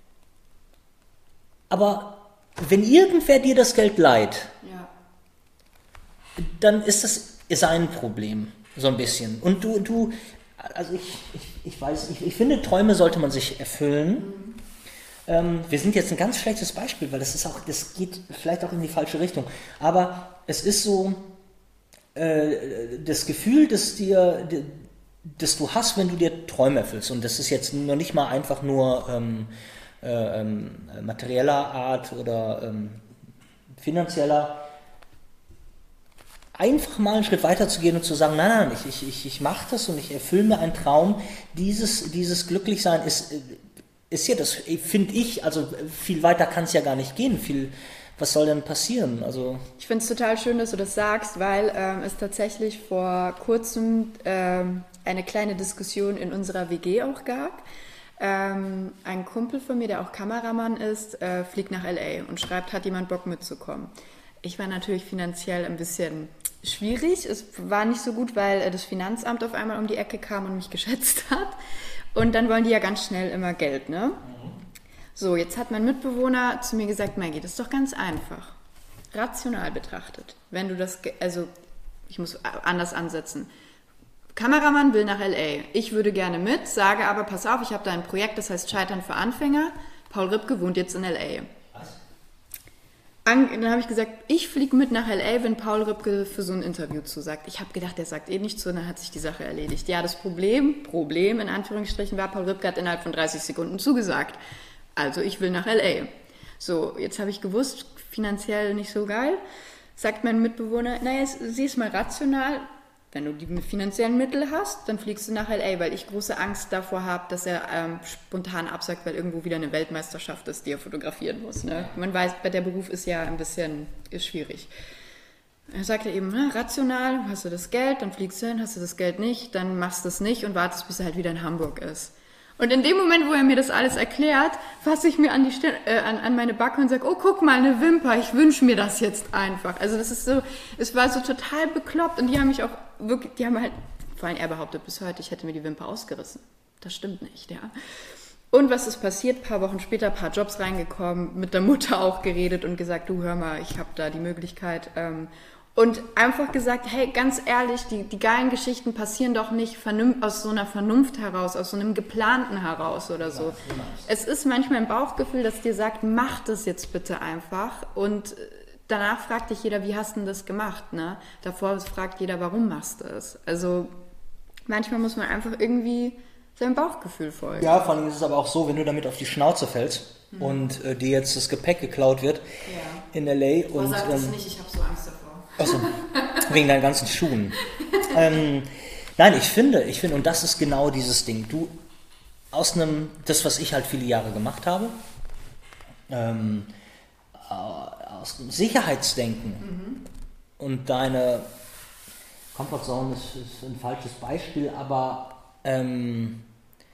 aber wenn irgendwer dir das Geld leiht, ja. Dann ist das sein Problem, so ein bisschen. Und du, du also ich, ich, ich weiß, ich, ich finde, Träume sollte man sich erfüllen. Mhm. Ähm, wir sind jetzt ein ganz schlechtes Beispiel, weil das ist auch, das geht vielleicht auch in die falsche Richtung. Aber es ist so, äh, das Gefühl, das dir, das du hast, wenn du dir Träume erfüllst. Und das ist jetzt noch nicht mal einfach nur ähm, Äh, ähm, materieller Art oder ähm, finanzieller, einfach mal einen Schritt weiter zu gehen und zu sagen, nein, nein, ich, ich, ich, ich mache das und ich erfülle mir einen Traum. Dieses, dieses Glücklichsein ist, ist ja das, finde ich, also viel weiter kann es ja gar nicht gehen. Viel, was soll denn passieren? Also ich finde es total schön, dass du das sagst, weil ähm, es tatsächlich vor kurzem ähm, eine kleine Diskussion in unserer W G auch gab. Ähm, ein Kumpel von mir, der auch Kameramann ist, äh, fliegt nach L A und schreibt, hat jemand Bock mitzukommen. Ich war natürlich finanziell ein bisschen schwierig. Es war nicht so gut, weil äh, das Finanzamt auf einmal um die Ecke kam und mich geschätzt hat. Und dann wollen die ja ganz schnell immer Geld, ne? So, jetzt hat mein Mitbewohner zu mir gesagt, Maggie, das ist doch ganz einfach. Rational betrachtet. Wenn du das, also ich muss anders ansetzen. Kameramann will nach L A. Ich würde gerne mit, sage aber, pass auf, ich habe da ein Projekt, das heißt Scheitern für Anfänger. Paul Ripke wohnt jetzt in L A. Was? An, dann habe ich gesagt, ich fliege mit nach L A, wenn Paul Ripke für so ein Interview zusagt. Ich habe gedacht, der sagt eh nicht zu, und dann hat sich die Sache erledigt. Ja, das Problem, Problem in Anführungsstrichen war, Paul Ripke hat innerhalb von dreißig Sekunden zugesagt. Also ich will nach L A. So, jetzt habe ich gewusst, finanziell nicht so geil. Sagt mein Mitbewohner, naja, sieh es mal rational. Wenn du die finanziellen Mittel hast, dann fliegst du nach L A, weil ich große Angst davor habe, dass er ähm, spontan absagt, weil irgendwo wieder eine Weltmeisterschaft ist, die er fotografieren muss. Ne? Man weiß, bei der Beruf ist ja ein bisschen ist schwierig. Er sagte eben, na, rational, hast du das Geld, dann fliegst du hin, hast du das Geld nicht, dann machst du es nicht und wartest, bis er halt wieder in Hamburg ist. Und in dem Moment, wo er mir das alles erklärt, fasse ich mir an, die Stirn, äh, an, an meine Backe und sage, oh, guck mal, eine Wimper, ich wünsche mir das jetzt einfach. Also das ist so, es war so total bekloppt und die haben mich auch wirklich, die haben halt, vor allem er behauptet bis heute, ich hätte mir die Wimper ausgerissen. Das stimmt nicht, ja. Und was ist passiert? Ein paar Wochen später, ein paar Jobs reingekommen, mit der Mutter auch geredet und gesagt, du hör mal, ich habe da die Möglichkeit. Ähm, Und einfach gesagt, hey, ganz ehrlich, die, die geilen Geschichten passieren doch nicht vernünft, aus so einer Vernunft heraus, aus so einem Geplanten heraus oder so. Es ist manchmal ein Bauchgefühl, das dir sagt, mach das jetzt bitte einfach. Und danach fragt dich jeder, wie hast du denn das gemacht? Ne? Davor fragt jeder, warum machst du es? Also manchmal muss man einfach irgendwie seinem Bauchgefühl folgen. Ja, vor allem ist es aber auch so, wenn du damit auf die Schnauze fällst mhm. und äh, dir jetzt das Gepäck geklaut wird ja. in L A. Und, sag das ähm, nicht, ich habe so Angst davor. Also, wegen deinen ganzen Schuhen. ähm, nein, ich finde, ich finde, und das ist genau dieses Ding. Du, aus einem, das, was ich halt viele Jahre gemacht habe, ähm, aus dem Sicherheitsdenken mhm. und deine Comfortzone ist, ist ein falsches Beispiel, aber ähm,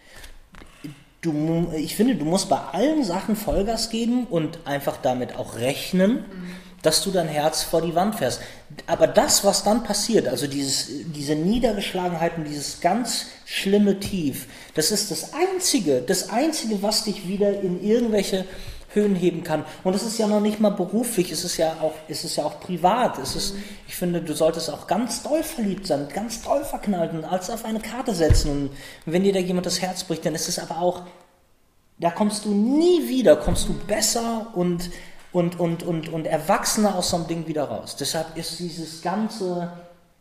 du, ich finde, du musst bei allen Sachen Vollgas geben und einfach damit auch rechnen, mhm. dass du dein Herz vor die Wand fährst. Aber das, was dann passiert, also dieses, diese Niedergeschlagenheit und dieses ganz schlimme Tief, das ist das Einzige, das Einzige, was dich wieder in irgendwelche Höhen heben kann. Und es ist ja noch nicht mal beruflich, es ist ja auch, es ist ja auch privat. Es ist, ich finde, du solltest auch ganz doll verliebt sein, ganz doll verknallt und alles auf eine Karte setzen. Und wenn dir da jemand das Herz bricht, dann ist es aber auch, da kommst du nie wieder, kommst du besser und Und, und, und, und Erwachsene aus so einem Ding wieder raus. Deshalb ist dieses ganze,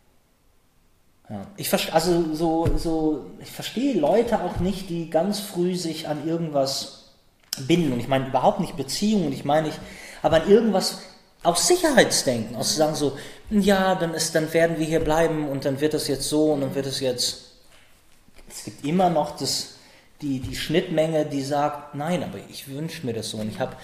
ja, ich, also so, so, ich verstehe Leute auch nicht, die ganz früh sich an irgendwas binden. Und ich meine überhaupt nicht Beziehungen, ich meine nicht, aber an irgendwas aus Sicherheitsdenken, aus zu sagen so, ja, dann, ist, dann werden wir hier bleiben und dann wird das jetzt so und dann wird es jetzt, es gibt immer noch das, die, die Schnittmenge, die sagt, nein, aber ich wünsche mir das so und ich habe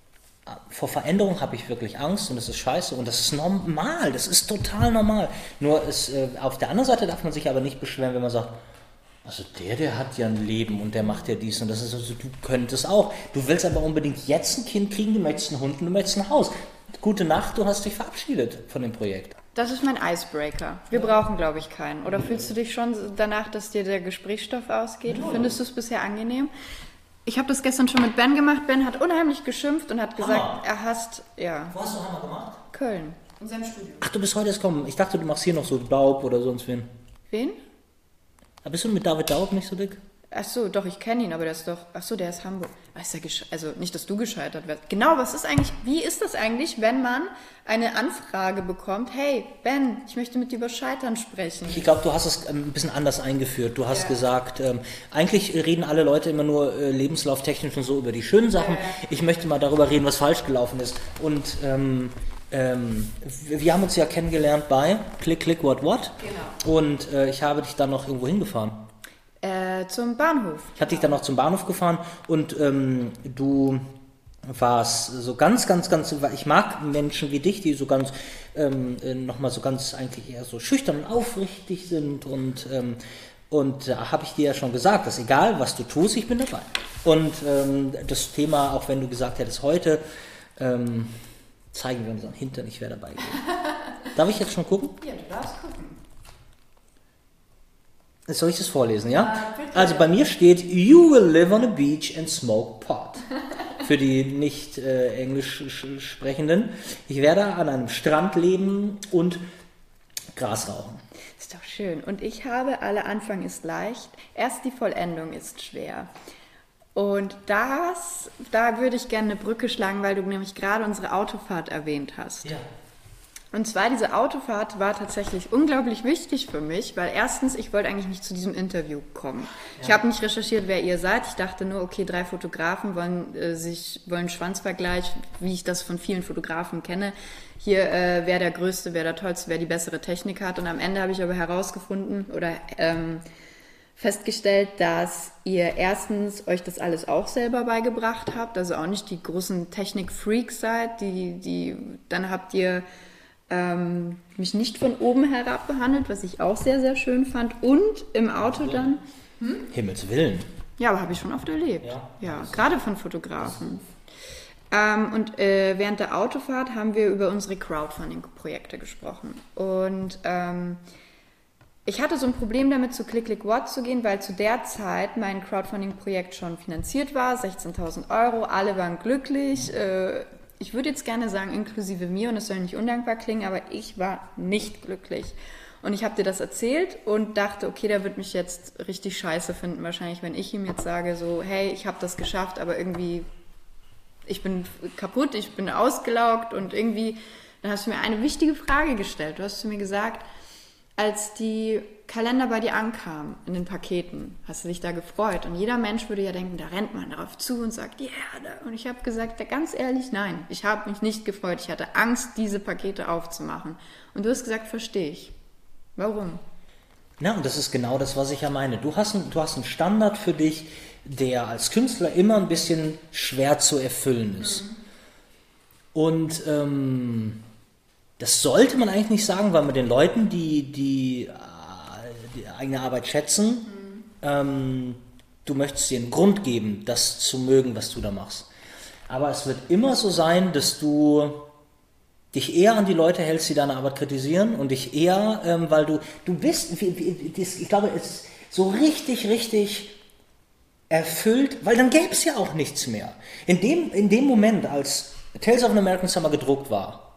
vor Veränderung habe ich wirklich Angst und das ist scheiße und das ist normal, das ist total normal. Nur ist, äh, auf der anderen Seite darf man sich aber nicht beschweren, wenn man sagt, also der, der hat ja ein Leben und der macht ja dies und das ist also, du könntest auch. Du willst aber unbedingt jetzt ein Kind kriegen, du möchtest einen Hund und du möchtest ein Haus. Gute Nacht, du hast dich verabschiedet von dem Projekt. Das ist mein Icebreaker. Wir ja. brauchen, glaube ich, keinen. Oder fühlst du dich schon danach, dass dir der Gesprächsstoff ausgeht? Ja. Findest du es bisher angenehm? Ich habe das gestern schon mit Ben gemacht. Ben hat unheimlich geschimpft und hat gesagt, Hammer. er hasst, ja. Wo hast du Hammer gemacht? Köln. In seinem Studio. Ach, du bist heute erst gekommen. Ich dachte, du machst hier noch so Daub oder sonst wen. Wen? Aber bist du mit David Daub nicht so dick? Ach so, doch, ich kenne ihn, aber der ist doch, ach so, der ist Hamburg. Ist der gesche- also nicht, dass du gescheitert wirst. Genau, was ist eigentlich, wie ist das eigentlich, wenn man eine Anfrage bekommt, hey, Ben, ich möchte mit dir über Scheitern sprechen. Ich glaube, du hast es ein bisschen anders eingeführt. Du hast ja. gesagt, ähm, eigentlich reden alle Leute immer nur äh, lebenslauftechnisch und so über die schönen Sachen. Ja, ja. Ich möchte mal darüber reden, was falsch gelaufen ist. Und ähm, ähm, wir haben uns ja kennengelernt bei Click, Click, What, What. Genau. Und äh, ich habe dich dann noch irgendwo hingefahren. Äh, zum Bahnhof. Ich hatte dich dann noch zum Bahnhof gefahren und ähm, du warst so ganz, ganz, ganz, ich mag Menschen wie dich, die so ganz, ähm, nochmal so ganz eigentlich eher so schüchtern und aufrichtig sind und, ähm, und da habe ich dir ja schon gesagt, dass egal was du tust, ich bin dabei. Und ähm, das Thema, auch wenn du gesagt hättest, heute ähm, zeigen wir unseren Hintern, ich wäre dabei gewesen. Darf ich jetzt schon gucken? Ja, du darfst gucken. Soll ich das vorlesen, ja? ja also bei mir steht, you will live on a beach and smoke pot. Für die nicht äh, englisch sprechenden. Ich werde an einem Strand leben und Gras rauchen. Ist doch schön. Und ich habe, alle Anfang ist leicht, erst die Vollendung ist schwer. Und das, da würde ich gerne eine Brücke schlagen, weil du nämlich gerade unsere Autofahrt erwähnt hast. Ja. Und zwar, diese Autofahrt war tatsächlich unglaublich wichtig für mich, weil erstens, ich wollte eigentlich nicht zu diesem Interview kommen. Ja. Ich habe nicht recherchiert, wer ihr seid. Ich dachte nur, okay, drei Fotografen wollen äh, sich wollen Schwanzvergleich, wie ich das von vielen Fotografen kenne. Hier, äh, wer der Größte, wer der Tollste, wer die bessere Technik hat. Und am Ende habe ich aber herausgefunden oder ähm, festgestellt, dass ihr erstens euch das alles auch selber beigebracht habt, also auch nicht die großen Technik-Freaks seid, die, die, dann habt ihr Ähm, mich nicht von oben herab behandelt, was ich auch sehr, sehr schön fand. Und im Auto dann... Hm? Himmels Willen. Ja, aber habe ich schon oft erlebt. Ja, ja gerade von Fotografen. Ähm, und äh, während der Autofahrt haben wir über unsere Crowdfunding-Projekte gesprochen. Und ähm, ich hatte so ein Problem damit, zu Click, Click, What zu gehen, weil zu der Zeit mein Crowdfunding-Projekt schon finanziert war, sechzehntausend Euro, alle waren glücklich, äh, ich würde jetzt gerne sagen, inklusive mir, und es soll nicht undankbar klingen, aber ich war nicht glücklich. Und ich habe dir das erzählt und dachte, okay, der wird mich jetzt richtig scheiße finden, wahrscheinlich, wenn ich ihm jetzt sage, so, hey, ich habe das geschafft, aber irgendwie, ich bin kaputt, ich bin ausgelaugt und irgendwie, dann hast du mir eine wichtige Frage gestellt. Du hast zu mir gesagt, als die Kalender bei dir ankamen, in den Paketen, hast du dich da gefreut. Und jeder Mensch würde ja denken, da rennt man darauf zu und sagt, ja, yeah. Und ich habe gesagt, ganz ehrlich, nein, ich habe mich nicht gefreut. Ich hatte Angst, diese Pakete aufzumachen. Und du hast gesagt, verstehe ich. Warum? Na, und das ist genau das, was ich ja meine. Du hast, ein, du hast einen Standard für dich, der als Künstler immer ein bisschen schwer zu erfüllen ist. Mhm. Und ähm, das sollte man eigentlich nicht sagen, weil man den Leuten, die die, die eigene Arbeit schätzen, mhm. ähm, du möchtest dir einen Grund geben, das zu mögen, was du da machst. Aber es wird immer so sein, dass du dich eher an die Leute hältst, die deine Arbeit kritisieren und dich eher, ähm, weil du, du bist, wie, wie, ich glaube, es ist so richtig, richtig erfüllt, weil dann gäbe es ja auch nichts mehr. In dem, in dem Moment, als Tales of an American Summer gedruckt war,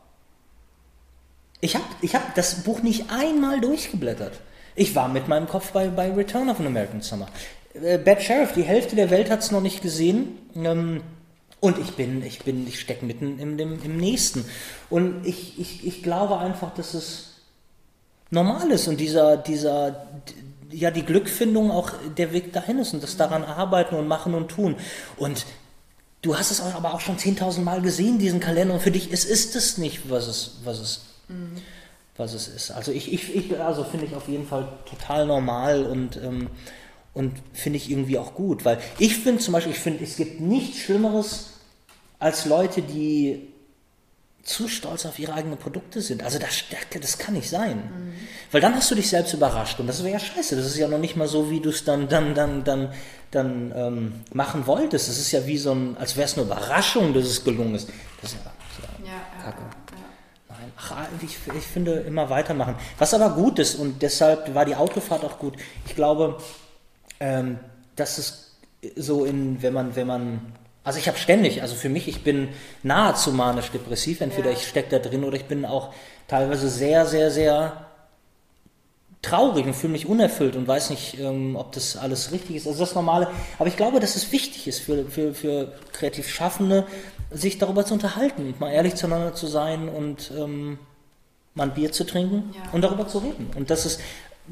ich habe ich hab das Buch nicht einmal durchgeblättert. Ich war mit meinem Kopf bei, bei Return of an American Summer. Äh, Bad Sheriff, die Hälfte der Welt hat es noch nicht gesehen. Ähm, Und ich bin, ich bin, ich stecke mitten im, im, im Nächsten. Und ich, ich, ich glaube einfach, dass es normal ist und dieser, dieser, ja, die Glückfindung auch der Weg dahin ist und das daran arbeiten und machen und tun. Und du hast es aber auch schon zehntausend Mal gesehen, diesen Kalender, und für dich ist, ist es nicht, was es, was es, mhm. was es ist. Also ich, ich, ich also finde ich auf jeden Fall total normal und, ähm, und finde ich irgendwie auch gut, weil ich finde zum Beispiel, ich finde, es gibt nichts Schlimmeres als Leute, die zu stolz auf ihre eigenen Produkte sind. Also das, das kann nicht sein. Mhm. Weil dann hast du dich selbst überrascht und das wäre ja scheiße. Das ist ja noch nicht mal so, wie du es dann, dann, dann, dann, dann ähm, machen wolltest. Das ist ja wie so ein, als wäre es eine Überraschung, dass es gelungen ist. Das ist ja, das ist ja, ja Kacke. Ja, ja. Nein, ach, ich, ich finde immer weitermachen. Was aber gut ist und deshalb war die Autofahrt auch gut. Ich glaube, ähm, dass es so in, wenn man, wenn man Also ich habe ständig, also für mich, ich bin nahezu manisch-depressiv, entweder ja. ich stecke da drin oder ich bin auch teilweise sehr, sehr, sehr traurig und fühle mich unerfüllt und weiß nicht, ähm, ob das alles richtig ist. Also das Normale, aber ich glaube, dass es wichtig ist für, für, für kreativ Schaffende, sich darüber zu unterhalten und mal ehrlich zueinander zu sein und ähm, mal ein Bier zu trinken ja. und darüber zu reden. Und das ist,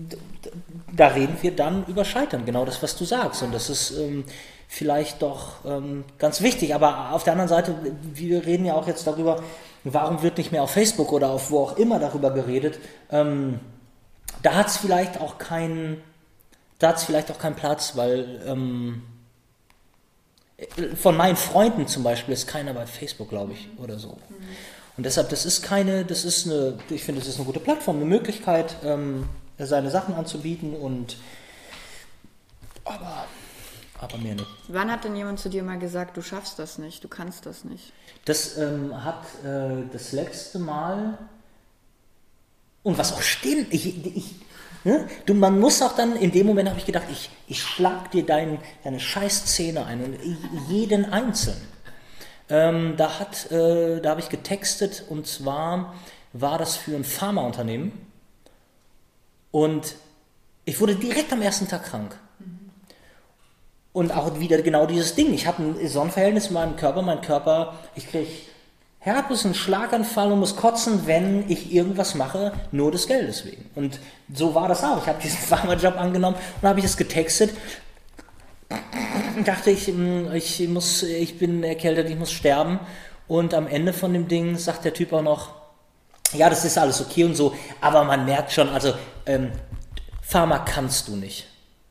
da reden wir dann über Scheitern, genau das, was du sagst. Und das ist ähm, vielleicht doch ähm, ganz wichtig, aber auf der anderen Seite, wir reden ja auch jetzt darüber, warum wird nicht mehr auf Facebook oder auf wo auch immer darüber geredet, ähm, da hat es vielleicht auch keinen, da hat es vielleicht auch keinen Platz, weil ähm, von meinen Freunden zum Beispiel ist keiner bei Facebook, glaube ich, oder so. Mhm. Und deshalb, das ist keine, das ist eine, ich finde, das ist eine gute Plattform, eine Möglichkeit, ähm, seine Sachen anzubieten und aber aber mehr nicht. Wann hat denn jemand zu dir mal gesagt, du schaffst das nicht, du kannst das nicht? Das ähm, hat äh, das letzte Mal, und was auch stimmt, ich, ich, ne? du, man muss auch dann, in dem Moment habe ich gedacht, ich, ich schlag dir dein, deine scheiß Zähne ein und jeden einzeln. Ähm, da hat, äh, da habe ich getextet und zwar war das für ein Pharmaunternehmen und ich wurde direkt am ersten Tag krank. Und auch wieder genau dieses Ding. Ich habe ein Sonnenverhältnis in meinem Körper. Mein Körper, ich kriege Herpes, einen Schlaganfall und muss kotzen, wenn ich irgendwas mache, nur des Geldes wegen. Und so war das auch. Ich habe diesen Pharmajob angenommen und habe ich das getextet. Dachte ich, ich, muss, ich bin erkältet, ich muss sterben. Und am Ende von dem Ding sagt der Typ auch noch, ja, das ist alles okay und so, aber man merkt schon, also ähm, Pharma kannst du nicht.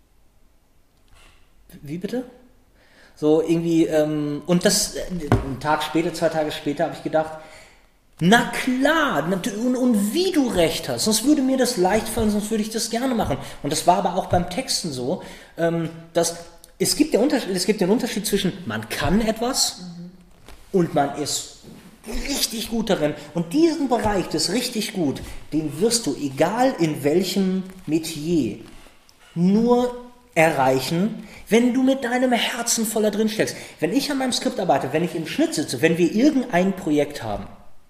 Wie bitte? So irgendwie, ähm, und das, äh, einen Tag später, zwei Tage später habe ich gedacht, na klar, und, und wie du recht hast, sonst würde mir das leicht fallen, sonst würde ich das gerne machen. Und das war aber auch beim Texten so, ähm, dass es gibt, der Unterschied, es gibt den Unterschied zwischen, man kann etwas mhm. und man ist richtig gut darin. Und diesen Bereich, das richtig gut, den wirst du, egal in welchem Metier, nur erreichen, wenn du mit deinem Herzen voller drin steckst. Wenn ich an meinem Skript arbeite, wenn ich im Schnitt sitze, wenn wir irgendein Projekt haben,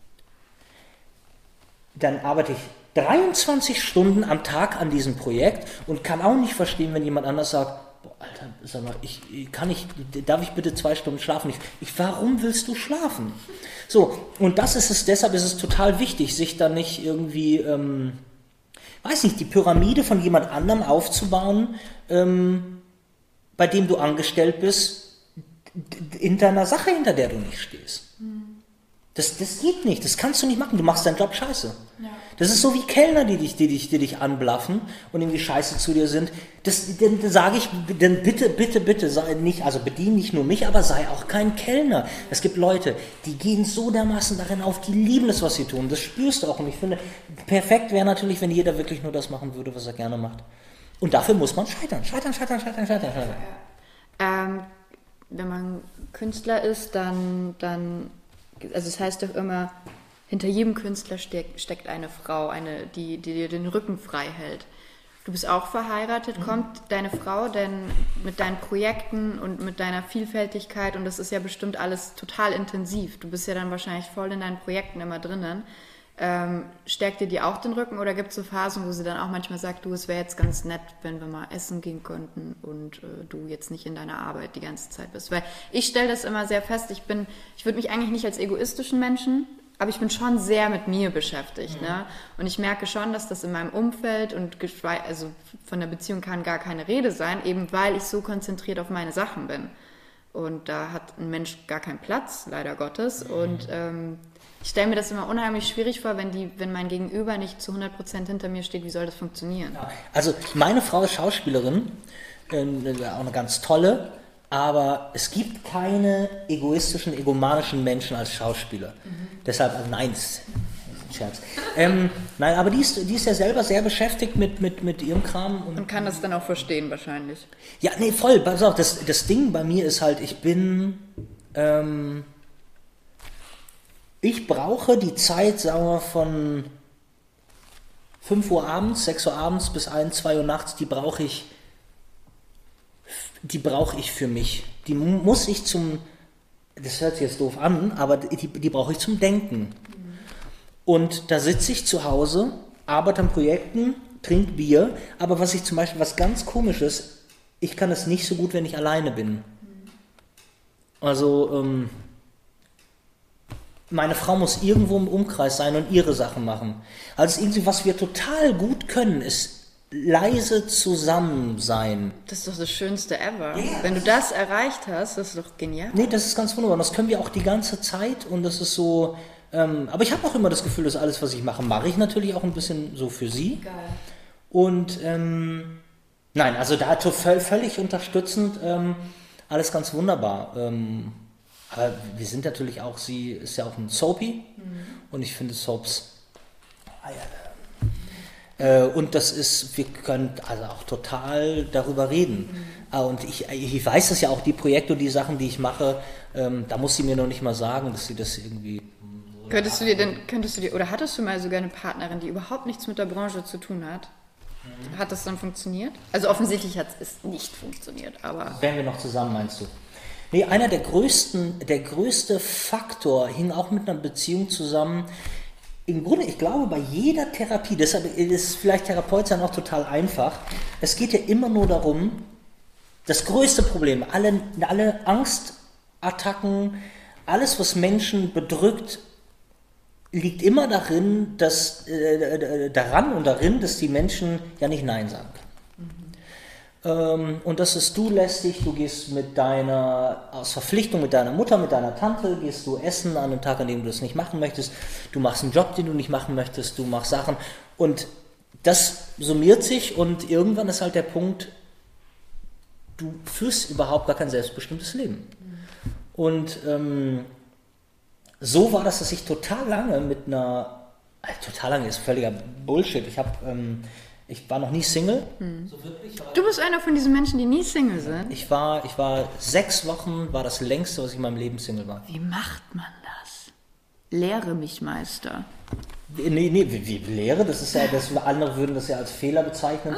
dann arbeite ich dreiundzwanzig Stunden am Tag an diesem Projekt und kann auch nicht verstehen, wenn jemand anders sagt, boah, Alter, sag mal, ich, kann ich, darf ich bitte zwei Stunden schlafen? Ich, ich, warum willst du schlafen? So, und das ist es, deshalb ist es total wichtig, sich da nicht irgendwie, ähm, weiß nicht, die Pyramide von jemand anderem aufzubauen, ähm, bei dem du angestellt bist, in deiner Sache, hinter der du nicht stehst. Das, das geht nicht, das kannst du nicht machen, du machst deinen Job scheiße. Ja. Das ist so wie Kellner, die dich, die dich, die dich anblaffen und irgendwie scheiße zu dir sind. Das, dann sage ich, dann bitte, bitte, bitte, sei nicht, also bedien nicht nur mich, aber sei auch kein Kellner. Es gibt Leute, die gehen so dermaßen darin auf, die lieben das, was sie tun. Das spürst du auch. Und ich finde, perfekt wäre natürlich, wenn jeder wirklich nur das machen würde, was er gerne macht. Und dafür muss man scheitern, scheitern, scheitern, scheitern, scheitern, scheitern. Ähm, wenn man Künstler ist, dann, dann also es heißt doch immer, hinter jedem Künstler steck, steckt eine Frau, eine, die, die dir den Rücken frei hält. Du bist auch verheiratet. Mhm. Kommt deine Frau denn mit deinen Projekten und mit deiner Vielfältigkeit, und das ist ja bestimmt alles total intensiv, du bist ja dann wahrscheinlich voll in deinen Projekten immer drinnen, ähm, stärkt dir die auch den Rücken, oder gibt es so Phasen, wo sie dann auch manchmal sagt, du, es wäre jetzt ganz nett, wenn wir mal essen gehen könnten und äh, du jetzt nicht in deiner Arbeit die ganze Zeit bist? Weil ich stelle das immer sehr fest, ich bin, ich würde mich eigentlich nicht als egoistischen Menschen, aber ich bin schon sehr mit mir beschäftigt. Mhm. Ne? Und ich merke schon, dass das in meinem Umfeld und also von der Beziehung kann gar keine Rede sein, eben weil ich so konzentriert auf meine Sachen bin. Und da hat ein Mensch gar keinen Platz, leider Gottes. Mhm. Und ähm, ich stelle mir das immer unheimlich schwierig vor, wenn, die, wenn mein Gegenüber nicht zu hundert Prozent hinter mir steht. Wie soll das funktionieren? Also meine Frau ist Schauspielerin, äh, auch eine ganz tolle, aber es gibt keine egoistischen, egomanischen Menschen als Schauspieler. Mhm. Deshalb, also nein, das ist ein Scherz. Ähm, nein, aber die ist, die ist ja selber sehr beschäftigt mit, mit, mit ihrem Kram. Und, und kann das dann auch verstehen wahrscheinlich. Ja, nee, voll. Pass auf, das, das Ding bei mir ist halt, ich bin... Ähm, ich brauche die Zeit, sagen wir, von fünf Uhr abends, sechs Uhr abends bis eins, zwei Uhr nachts, die brauche ich, die brauche ich für mich. Die muss ich zum, das hört sich jetzt doof an, aber die, die brauche ich zum Denken. Und da sitze ich zu Hause, arbeite an Projekten, trinke Bier, aber was ich zum Beispiel, was ganz komisch ist, ich kann es nicht so gut, wenn ich alleine bin. Also, ähm, meine Frau muss irgendwo im Umkreis sein und ihre Sachen machen. Also irgendwie, was wir total gut können, ist leise zusammen sein. Das ist doch das Schönste ever. Yeah. Wenn du das erreicht hast, das ist doch genial. Nee, das ist ganz wunderbar. Und das können wir auch die ganze Zeit. Und das ist so... Ähm, aber ich habe auch immer das Gefühl, dass alles, was ich mache, mache ich natürlich auch ein bisschen so für sie. Geil. Und ähm, nein, also da völlig unterstützend, ähm, alles ganz wunderbar. Ähm, Aber wir sind natürlich auch, sie ist ja auch ein Soapy, mhm. und ich finde Soaps, äh, und das ist, wir können also auch total darüber reden. Mhm. Äh, und ich, ich weiß das ja auch, die Projekte und die Sachen, die ich mache, ähm, da muss sie mir noch nicht mal sagen, dass sie das irgendwie... Könntest du dir denn, könntest du dir, oder hattest du mal sogar eine Partnerin, die überhaupt nichts mit der Branche zu tun hat? Mhm. Hat das dann funktioniert? Also offensichtlich hat es nicht funktioniert, aber... Wären wir noch zusammen, meinst du? Nee, einer der größten, der größte Faktor hing auch mit einer Beziehung zusammen. Im Grunde, ich glaube, bei jeder Therapie, deshalb ist vielleicht Therapeut sein auch total einfach. Es geht ja immer nur darum, das größte Problem, alle, alle Angstattacken, alles, was Menschen bedrückt, liegt immer darin, dass, äh, daran und darin, dass die Menschen ja nicht Nein sagen können. Und das ist, du lässt dich, du gehst mit deiner, aus Verpflichtung mit deiner Mutter, mit deiner Tante, gehst du essen an einem Tag, an dem du das nicht machen möchtest, du machst einen Job, den du nicht machen möchtest, du machst Sachen, und das summiert sich, und irgendwann ist halt der Punkt, du führst überhaupt gar kein selbstbestimmtes Leben. Mhm. Und ähm, so war das, dass ich total lange mit einer, also total lange ist völliger Bullshit, ich habe... Ähm, Ich war noch nie Single. Hm. So wirklich, du bist einer von diesen Menschen, die nie Single sind? Ich war, ich war sechs Wochen, war das längste, was ich in meinem Leben Single war. Wie macht man das? Lehre mich, Meister. Nee, nee, wie, wie Lehre? Das ist ja, das, andere würden das ja als Fehler bezeichnen.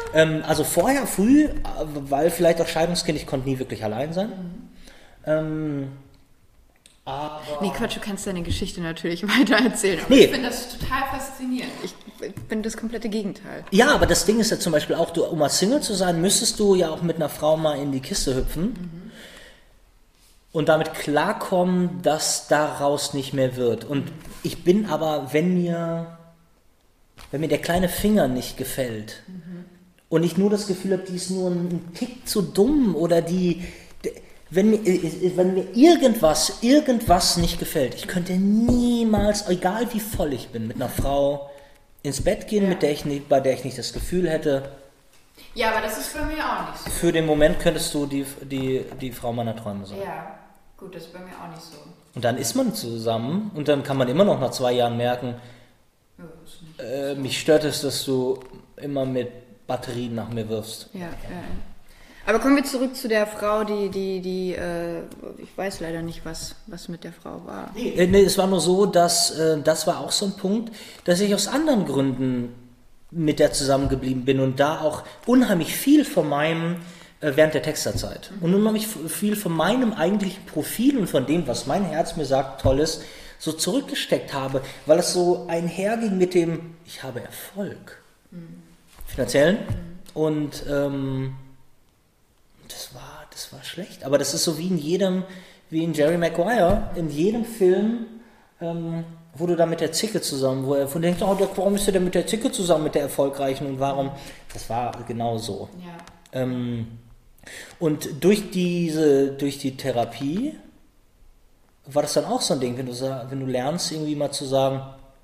Ähm, also vorher früh, äh, weil vielleicht auch Scheidungskind, ich konnte nie wirklich allein sein. Mhm. Ähm, aber nee, Quatsch, du kannst deine Geschichte natürlich weiter erzählen. Nee. Ich finde das total faszinierend. Ich bin das komplette Gegenteil. Ja, aber das Ding ist ja zum Beispiel auch, du, um als Single zu sein, müsstest du ja auch mit einer Frau mal in die Kiste hüpfen. Mhm. Und damit klarkommen, dass daraus nicht mehr wird. Und ich bin aber, wenn mir, wenn mir der kleine Finger nicht gefällt mhm. und ich nur das Gefühl habe, die ist nur ein Tick zu dumm oder die, wenn mir, wenn mir irgendwas, irgendwas nicht gefällt, ich könnte niemals, egal wie voll ich bin, mit einer Frau ins Bett gehen, ja. mit der ich nicht, bei der ich nicht das Gefühl hätte. Ja, aber das ist bei mir auch nicht so. Für den Moment könntest du die, die, die Frau meiner Träume sein. Ja, gut, das ist bei mir auch nicht so. Und dann ist man zusammen und dann kann man immer noch nach zwei Jahren merken, ja, äh, mich stört es, dass du immer mit Batterien nach mir wirfst. Ja, ja. Aber kommen wir zurück zu der Frau, die, die, die, äh, ich weiß leider nicht, was, was mit der Frau war. Nee, äh, nee, es war nur so, dass, äh, das war auch so ein Punkt, dass ich aus anderen Gründen mit der zusammengeblieben bin und da auch unheimlich viel von meinem, äh, während der Texterzeit, mhm. und unheimlich viel von meinem eigentlichen Profil und von dem, was mein Herz mir sagt, Tolles, so zurückgesteckt habe, weil es so einherging mit dem, ich habe Erfolg, mhm. finanziellen, mhm. und ähm, das war, das war schlecht. Aber das ist so wie in jedem, wie in Jerry Maguire, in jedem Film, ähm, wo du da mit der Zicke zusammen, wo er von denkt, oh, warum ist er denn mit der Zicke zusammen, mit der Erfolgreichen und warum? Das war genau so. Ja. Ähm, und durch diese, durch die Therapie war das dann auch so ein Ding, wenn du, wenn du lernst, irgendwie mal zu sagen,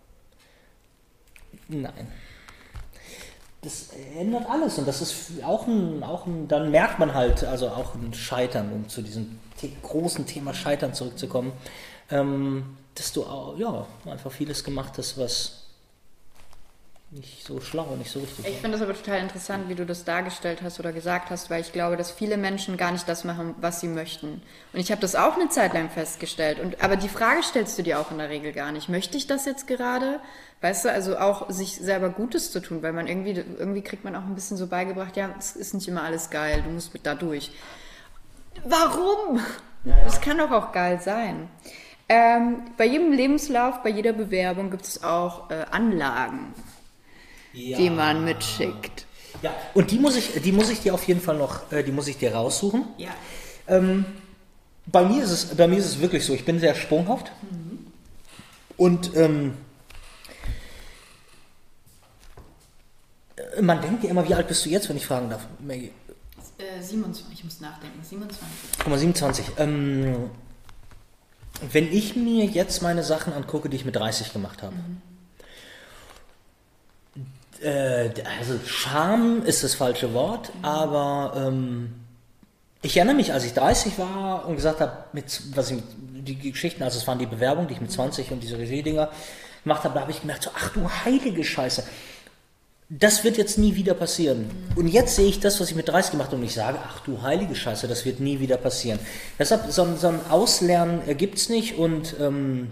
nein. Das ändert alles und das ist auch ein, auch ein, dann merkt man halt, also auch ein Scheitern, um zu diesem großen Thema Scheitern zurückzukommen, ähm, dass du auch, ja, einfach vieles gemacht hast, was nicht so schlau, nicht so richtig war. Ich finde das aber total interessant, wie du das dargestellt hast oder gesagt hast, weil ich glaube, dass viele Menschen gar nicht das machen, was sie möchten. Und ich habe das auch eine Zeit lang festgestellt. Und, aber die Frage stellst du dir auch in der Regel gar nicht. Möchte ich das jetzt gerade? Weißt du, also auch sich selber Gutes zu tun, weil man irgendwie, irgendwie kriegt man auch ein bisschen so beigebracht, ja, es ist nicht immer alles geil, du musst mit da durch. Warum? Ja, ja. Das kann doch auch geil sein. Ähm, bei jedem Lebenslauf, bei jeder Bewerbung gibt es auch äh, Anlagen, ja. die man mitschickt. Ja, und die muss ich, die muss ich dir auf jeden Fall noch, äh, die muss ich dir raussuchen. Ja. Ähm, bei mir ist es, bei mir ist es wirklich so, ich bin sehr sprunghaft. Mhm. Und ähm, man denkt ja immer, wie alt bist du jetzt, wenn ich fragen darf, Maggie? Äh, siebenundzwanzig, ich muss nachdenken, siebenundzwanzig. Guck mal, siebenundzwanzig. Ähm, wenn ich mir jetzt meine Sachen angucke, die ich mit dreißig gemacht habe, mhm. äh, also Scham ist das falsche Wort, mhm. aber ähm, ich erinnere mich, als ich dreißig war und gesagt habe, mit, was ich, die Geschichten, also es waren die Bewerbungen, die ich mit zwanzig und diese Regie-Dinger gemacht habe, da habe ich gemerkt, so, ach du heilige Scheiße, das wird jetzt nie wieder passieren. Mhm. Und jetzt sehe ich das, was ich mit dreißig gemacht habe, und ich sage, ach du heilige Scheiße, das wird nie wieder passieren. Deshalb, so, so ein Auslernen äh, gibt es nicht. Und ähm,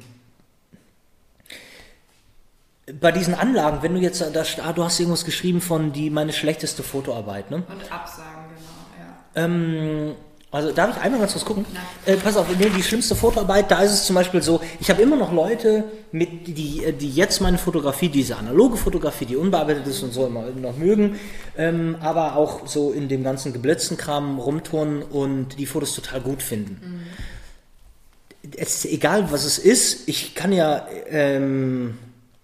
bei diesen Anlagen, wenn du jetzt, da, ah, du hast irgendwas geschrieben von die meine schlechteste Fotoarbeit, ne? Und Absagen, genau, ja. Ähm, also darf ich einmal ganz kurz gucken? Äh, pass auf, nee, die schlimmste Fotoarbeit, da ist es zum Beispiel so, ich habe immer noch Leute, mit, die, die jetzt meine Fotografie, diese analoge Fotografie, die unbearbeitet ist und so, immer noch mögen, ähm, aber auch so in dem ganzen geblitzten Kram rumturnen und die Fotos total gut finden. Mhm. Es ist egal, was es ist, ich kann ja, ähm,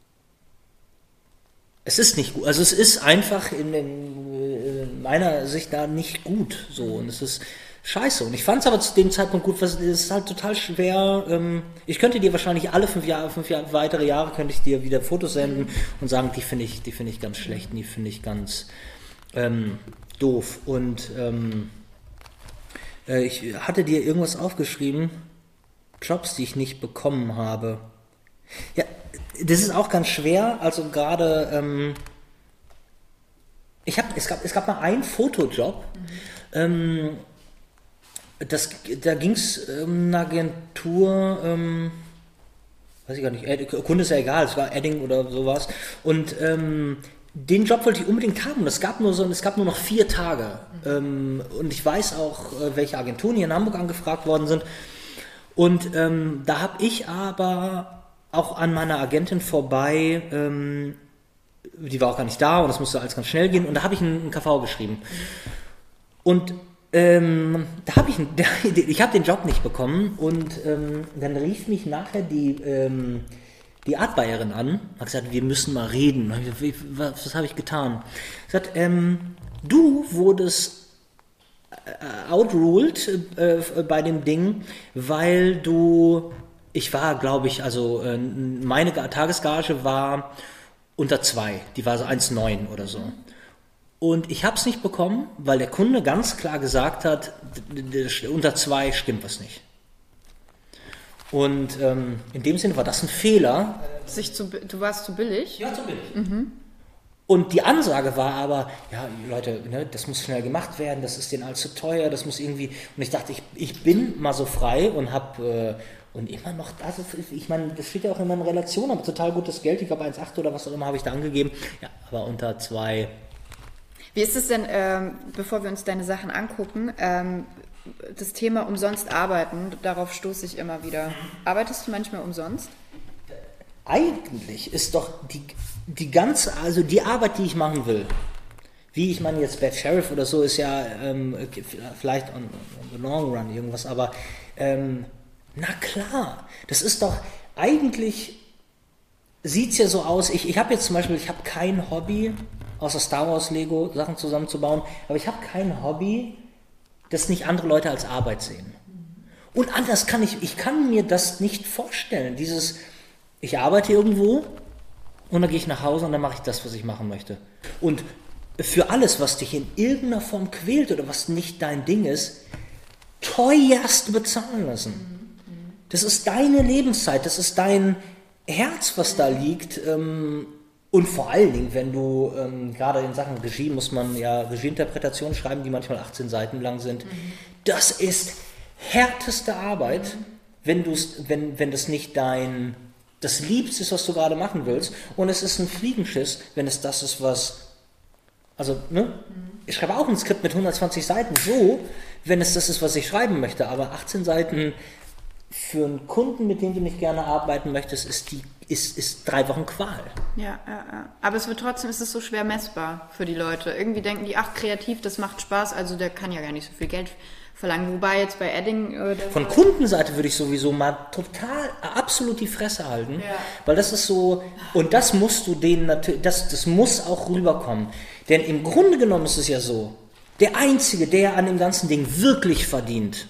es ist nicht gut, also es ist einfach in, in meiner Sicht da nicht gut, so, und es ist scheiße. Und ich fand es aber zu dem Zeitpunkt gut, weil es ist halt total schwer. Ähm, ich könnte dir wahrscheinlich alle fünf Jahre, fünf Jahre, weitere Jahre könnte ich dir wieder Fotos senden und sagen, die finde ich, die finde ich ganz schlecht, die finde ich ganz ähm, doof. Und ähm, äh, ich hatte dir irgendwas aufgeschrieben, Jobs, die ich nicht bekommen habe. Ja, das ist auch ganz schwer. Also gerade, ähm, ich habe, es gab, es gab mal einen Fotojob. Mhm. Ähm, Das, da ging es um eine Agentur, ähm, weiß ich gar nicht, Ed, Kunde ist ja egal, es war Edding oder sowas. Und ähm, den Job wollte ich unbedingt haben. Es gab nur so, es gab nur noch vier Tage. Mhm. Ähm, und ich weiß auch, welche Agenturen hier in Hamburg angefragt worden sind. Und ähm, da habe ich aber auch an meiner Agentin vorbei, ähm, die war auch gar nicht da und das musste alles ganz schnell gehen. Und da habe ich einen, einen K V geschrieben. Mhm. Und ähm, da habe ich, ich habe den Job nicht bekommen. Und ähm, dann rief mich nachher die ähm, die Artbuyerin an, hat gesagt, wir müssen mal reden. Was, was habe ich getan? Sie hat, ähm, du wurdest äh, outruled äh, bei dem Ding, weil du, ich war, glaube ich, also äh, meine Tagesgage war unter zwei, die war so eins Komma neun oder so. Und ich habe es nicht bekommen, weil der Kunde ganz klar gesagt hat, unter zwei stimmt was nicht. Und ähm, in dem Sinne war das ein Fehler. Sich zu, du warst zu billig? Ja, zu billig. Mhm. Und die Ansage war aber, ja, Leute, ne, das muss schnell gemacht werden, das ist denen allzu teuer, das muss irgendwie... Und ich dachte, ich, ich bin mal so frei und habe... Äh, und immer noch, also ich meine, das steht ja auch immer in Relation, aber total gutes Geld, ich glaube eins Komma acht oder was auch immer habe ich da angegeben. Ja, aber unter zwei... Wie ist es denn, ähm, bevor wir uns deine Sachen angucken, ähm, das Thema umsonst arbeiten, darauf stoße ich immer wieder. Arbeitest du manchmal umsonst? Eigentlich ist doch die, die ganze, also die Arbeit, die ich machen will, wie ich meine jetzt Bad Sheriff oder so, ist ja ähm, vielleicht on, on the long run irgendwas, aber ähm, na klar, das ist doch eigentlich, sieht es ja so aus, ich, ich habe jetzt zum Beispiel, ich habe kein Hobby, außer Star Wars Lego Sachen zusammenzubauen, aber ich habe kein Hobby, das nicht andere Leute als Arbeit sehen. Und anders kann ich, ich kann mir das nicht vorstellen. Dieses, ich arbeite irgendwo und dann gehe ich nach Hause und dann mache ich das, was ich machen möchte. Und für alles, was dich in irgendeiner Form quält oder was nicht dein Ding ist, teuerst bezahlen lassen. Das ist deine Lebenszeit, das ist dein Herz, was da liegt. Und vor allen Dingen, wenn du, ähm, gerade in Sachen Regie, muss man ja Regieinterpretationen schreiben, die manchmal achtzehn Seiten lang sind. Mhm. Das ist härteste Arbeit, mhm. wenn, du's, wenn, wenn das nicht dein, das Liebste ist, was du gerade machen willst. Und es ist ein Fliegenschiss, wenn es das ist, was, also, ne? Mhm. Ich schreibe auch ein Skript mit hundertzwanzig Seiten, so, wenn es das ist, was ich schreiben möchte. Aber achtzehn Seiten für einen Kunden, mit dem du nicht gerne arbeiten möchtest, ist die Ist, ist drei Wochen Qual. Ja, ja, ja. Aber es wird trotzdem, ist es so schwer messbar für die Leute. Irgendwie denken die, ach, kreativ, das macht Spaß, also der kann ja gar nicht so viel Geld verlangen. Wobei jetzt bei Edding... Äh, Von Kundenseite würde ich sowieso mal total, absolut die Fresse halten. Ja. Weil das ist so, und das musst du denen natürlich, das, das muss auch rüberkommen. Denn im Grunde genommen ist es ja so, der Einzige, der an dem ganzen Ding wirklich verdient,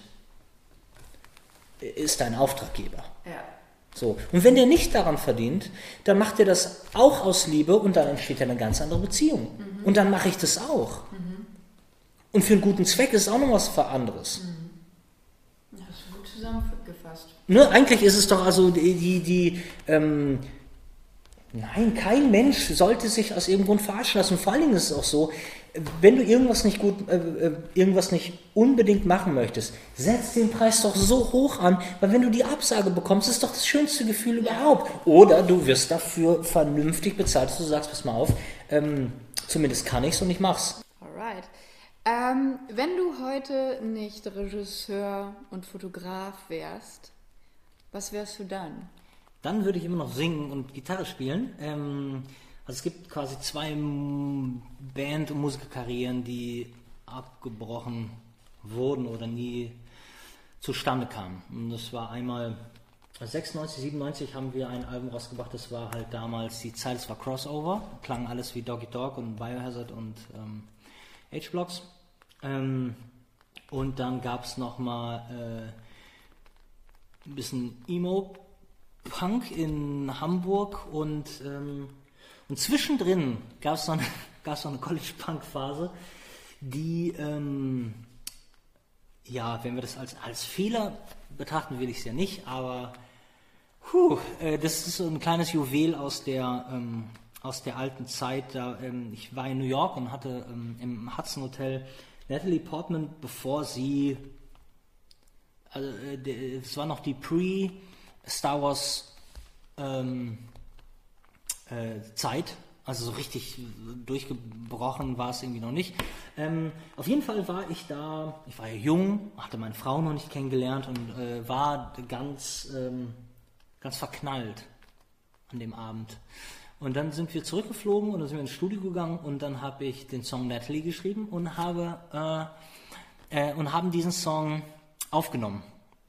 ist dein Auftraggeber. Ja. So. Und wenn der nicht daran verdient, dann macht er das auch aus Liebe und dann entsteht ja eine ganz andere Beziehung. Mhm. Und dann mache ich das auch. Mhm. Und für einen guten Zweck ist es auch noch was anderes. Mhm. Das ist gut zusammengefasst. Ne, eigentlich ist es doch also die, die, die ähm, nein, kein Mensch sollte sich aus irgendeinem Grund verarschen lassen. Und vor allen Dingen ist es auch so, wenn du irgendwas nicht gut, äh, irgendwas nicht unbedingt machen möchtest, setz den Preis doch so hoch an, weil wenn du die Absage bekommst, ist doch das schönste Gefühl überhaupt. Oder du wirst dafür vernünftig bezahlt, dass du sagst, pass mal auf, ähm, zumindest kann ich's und ich mach's. Alright. Ähm, wenn du heute nicht Regisseur und Fotograf wärst, was wärst du dann? Dann würde ich immer noch singen und Gitarre spielen. Ähm, Also es gibt quasi zwei Band- und Musikerkarrieren, die abgebrochen wurden oder nie zustande kamen. Und das war einmal sechsundneunzig, siebenundneunzig haben wir ein Album rausgebracht, das war halt damals die Zeit, das war Crossover, klang alles wie Doggy Dog und Biohazard und ähm, H-Blocks. Ähm, und dann gab es nochmal äh, ein bisschen Emo-Punk in Hamburg und ähm, Und zwischendrin gab es noch eine, gab's noch eine College-Punk-Phase, die, ähm, ja, wenn wir das als, als Fehler betrachten, will ich es ja nicht, aber puh, äh, das ist so ein kleines Juwel aus der, ähm, aus der alten Zeit. Da, ähm, ich war in New York und hatte ähm, im Hudson Hotel Natalie Portman, bevor sie, also äh, es war noch die Pre-Star Wars ähm, Zeit, Also so richtig durchgebrochen war es irgendwie noch nicht. Ähm, auf jeden Fall war ich da, ich war ja jung, hatte meine Frau noch nicht kennengelernt und äh, war ganz, ähm, ganz verknallt an dem Abend. Und dann sind wir zurückgeflogen und dann sind wir ins Studio gegangen und dann habe ich den Song Natalie geschrieben und habe äh, äh, und haben diesen Song aufgenommen.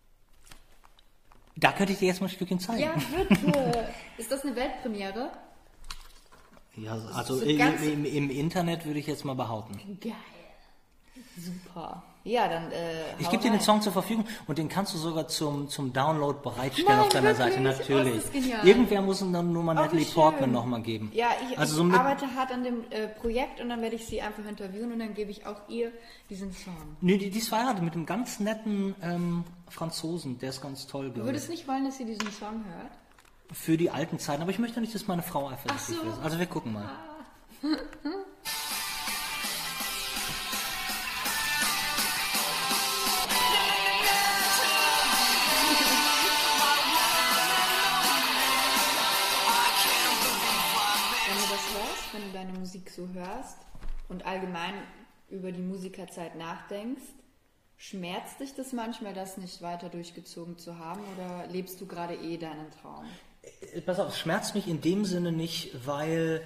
Da könnte ich dir jetzt mal ein Stückchen zeigen. Ja, bitte. Ist das eine Weltpremiere? Ja, also so im, ganz- im, im Internet würde ich jetzt mal behaupten. Geil. Super. Ja, dann äh, Ich hau gebe dir den rein. Song zur Verfügung und den kannst du sogar zum, zum Download bereitstellen Nein, auf deiner wirklich? Seite, Oh, natürlich. das ist genial. Irgendwer muss ihm dann nur mal Oh, wie Natalie schön. Portman nochmal geben. Ja, ich, also ich so mit, arbeite hart an dem äh, Projekt und dann werde ich sie einfach interviewen und dann gebe ich auch ihr diesen Song. nee, die, die ist verheiratet mit einem ganz netten ähm, Franzosen, der ist ganz toll, Du glaube ich. würdest nicht wollen, dass sie diesen Song hört? Für die alten Zeiten, aber ich möchte nicht, dass meine Frau Ach eifersüchtig so. ist. Also wir gucken mal. Wenn du das hörst, wenn du deine Musik so hörst und allgemein über die Musikerzeit nachdenkst, schmerzt dich das manchmal, das nicht weiter durchgezogen zu haben oder lebst du gerade eh deinen Traum? Äh, Pass auf, es schmerzt mich in dem Sinne nicht, weil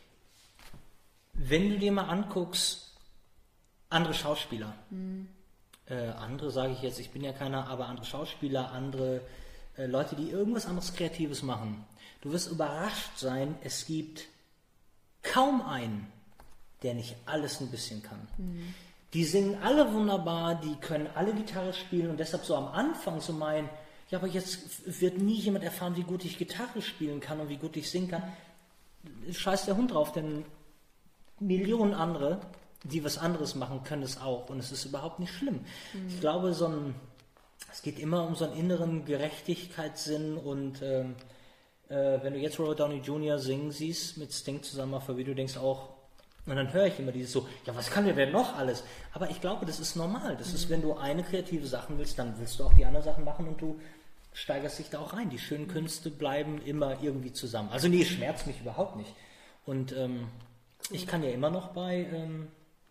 wenn du dir mal anguckst, andere Schauspieler, Hm. äh, andere sage ich jetzt, ich bin ja keiner, aber andere Schauspieler, andere äh, Leute, die irgendwas anderes Kreatives machen, du wirst überrascht sein, es gibt kaum einen, der nicht alles ein bisschen kann. Hm. Die singen alle wunderbar, die können alle Gitarre spielen und deshalb so am Anfang so meinen, ja, aber jetzt wird nie jemand erfahren, wie gut ich Gitarre spielen kann und wie gut ich singen kann. Scheiß der Hund drauf, denn Millionen andere, die was anderes machen, können es auch und es ist überhaupt nicht schlimm. Mhm. Ich glaube, so ein, es geht immer um so einen inneren Gerechtigkeitssinn und ähm, äh, wenn du jetzt Robert Downey Junior singen siehst, mit Sting zusammen auf der Video, denkst auch, und dann höre ich immer dieses so, ja, was kann der denn noch alles? Aber ich glaube, das ist normal. Das ist, wenn du eine kreative Sache willst, dann willst du auch die anderen Sachen machen und du steigerst dich da auch rein. Die schönen Künste bleiben immer irgendwie zusammen. Also nee, es schmerzt mich überhaupt nicht. Und ähm, ich kann ja immer noch bei ähm,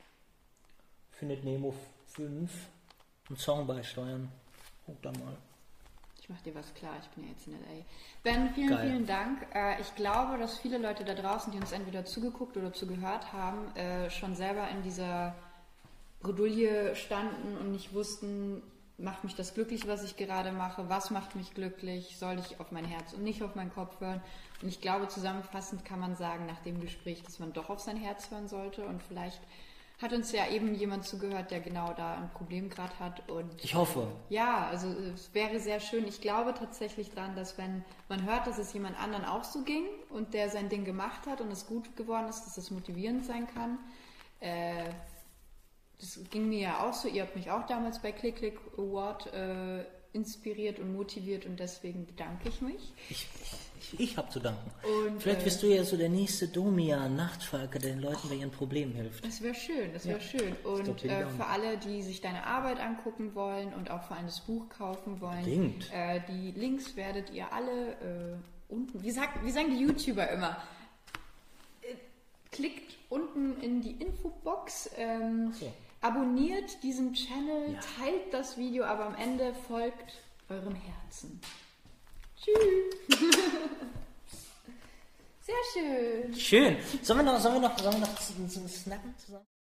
Findet Nemo fünf einen Song beisteuern. Guck da mal. Ich mache dir was klar, ich bin ja jetzt in L A. Ben, vielen, Geil. vielen Dank. Äh, ich glaube, dass viele Leute da draußen, die uns entweder zugeguckt oder zugehört haben, äh, schon selber in dieser Bredouille standen und nicht wussten, macht mich das glücklich, was ich gerade mache? Was macht mich glücklich? Soll ich auf mein Herz und nicht auf meinen Kopf hören? Und ich glaube, zusammenfassend kann man sagen, nach dem Gespräch, dass man doch auf sein Herz hören sollte und vielleicht hat uns ja eben jemand zugehört, der genau da ein Problem gerade hat. Und Ich hoffe. ja, also es wäre sehr schön. Ich glaube tatsächlich dran, dass wenn man hört, dass es jemand anderen auch so ging und der sein Ding gemacht hat und es gut geworden ist, dass es motivierend sein kann. Äh, das ging mir ja auch so. Ihr habt mich auch damals bei Click Click Award äh, inspiriert und motiviert und deswegen bedanke ich mich. Ich, ich, ich habe zu danken. Und, Vielleicht äh, bist du ja so der nächste Domian-Nachtfalke, der den Leuten bei ihren Problemen hilft. Das wäre schön, das wäre Ja. schön. Und drück dir die äh, Daumen. für alle, die sich deine Arbeit angucken wollen und auch vor allem das Buch kaufen wollen, Unbedingt. äh, die Links werdet ihr alle äh, unten, wie, sagt, wie sagen die YouTuber immer, äh, klickt unten in die Infobox, ähm, So. abonniert diesen Channel, Ja. teilt das Video, aber am Ende folgt eurem Herzen. Tschüss. Sehr schön. Schön. Sollen wir noch, sollen wir noch, sollen wir noch snacken zusammen?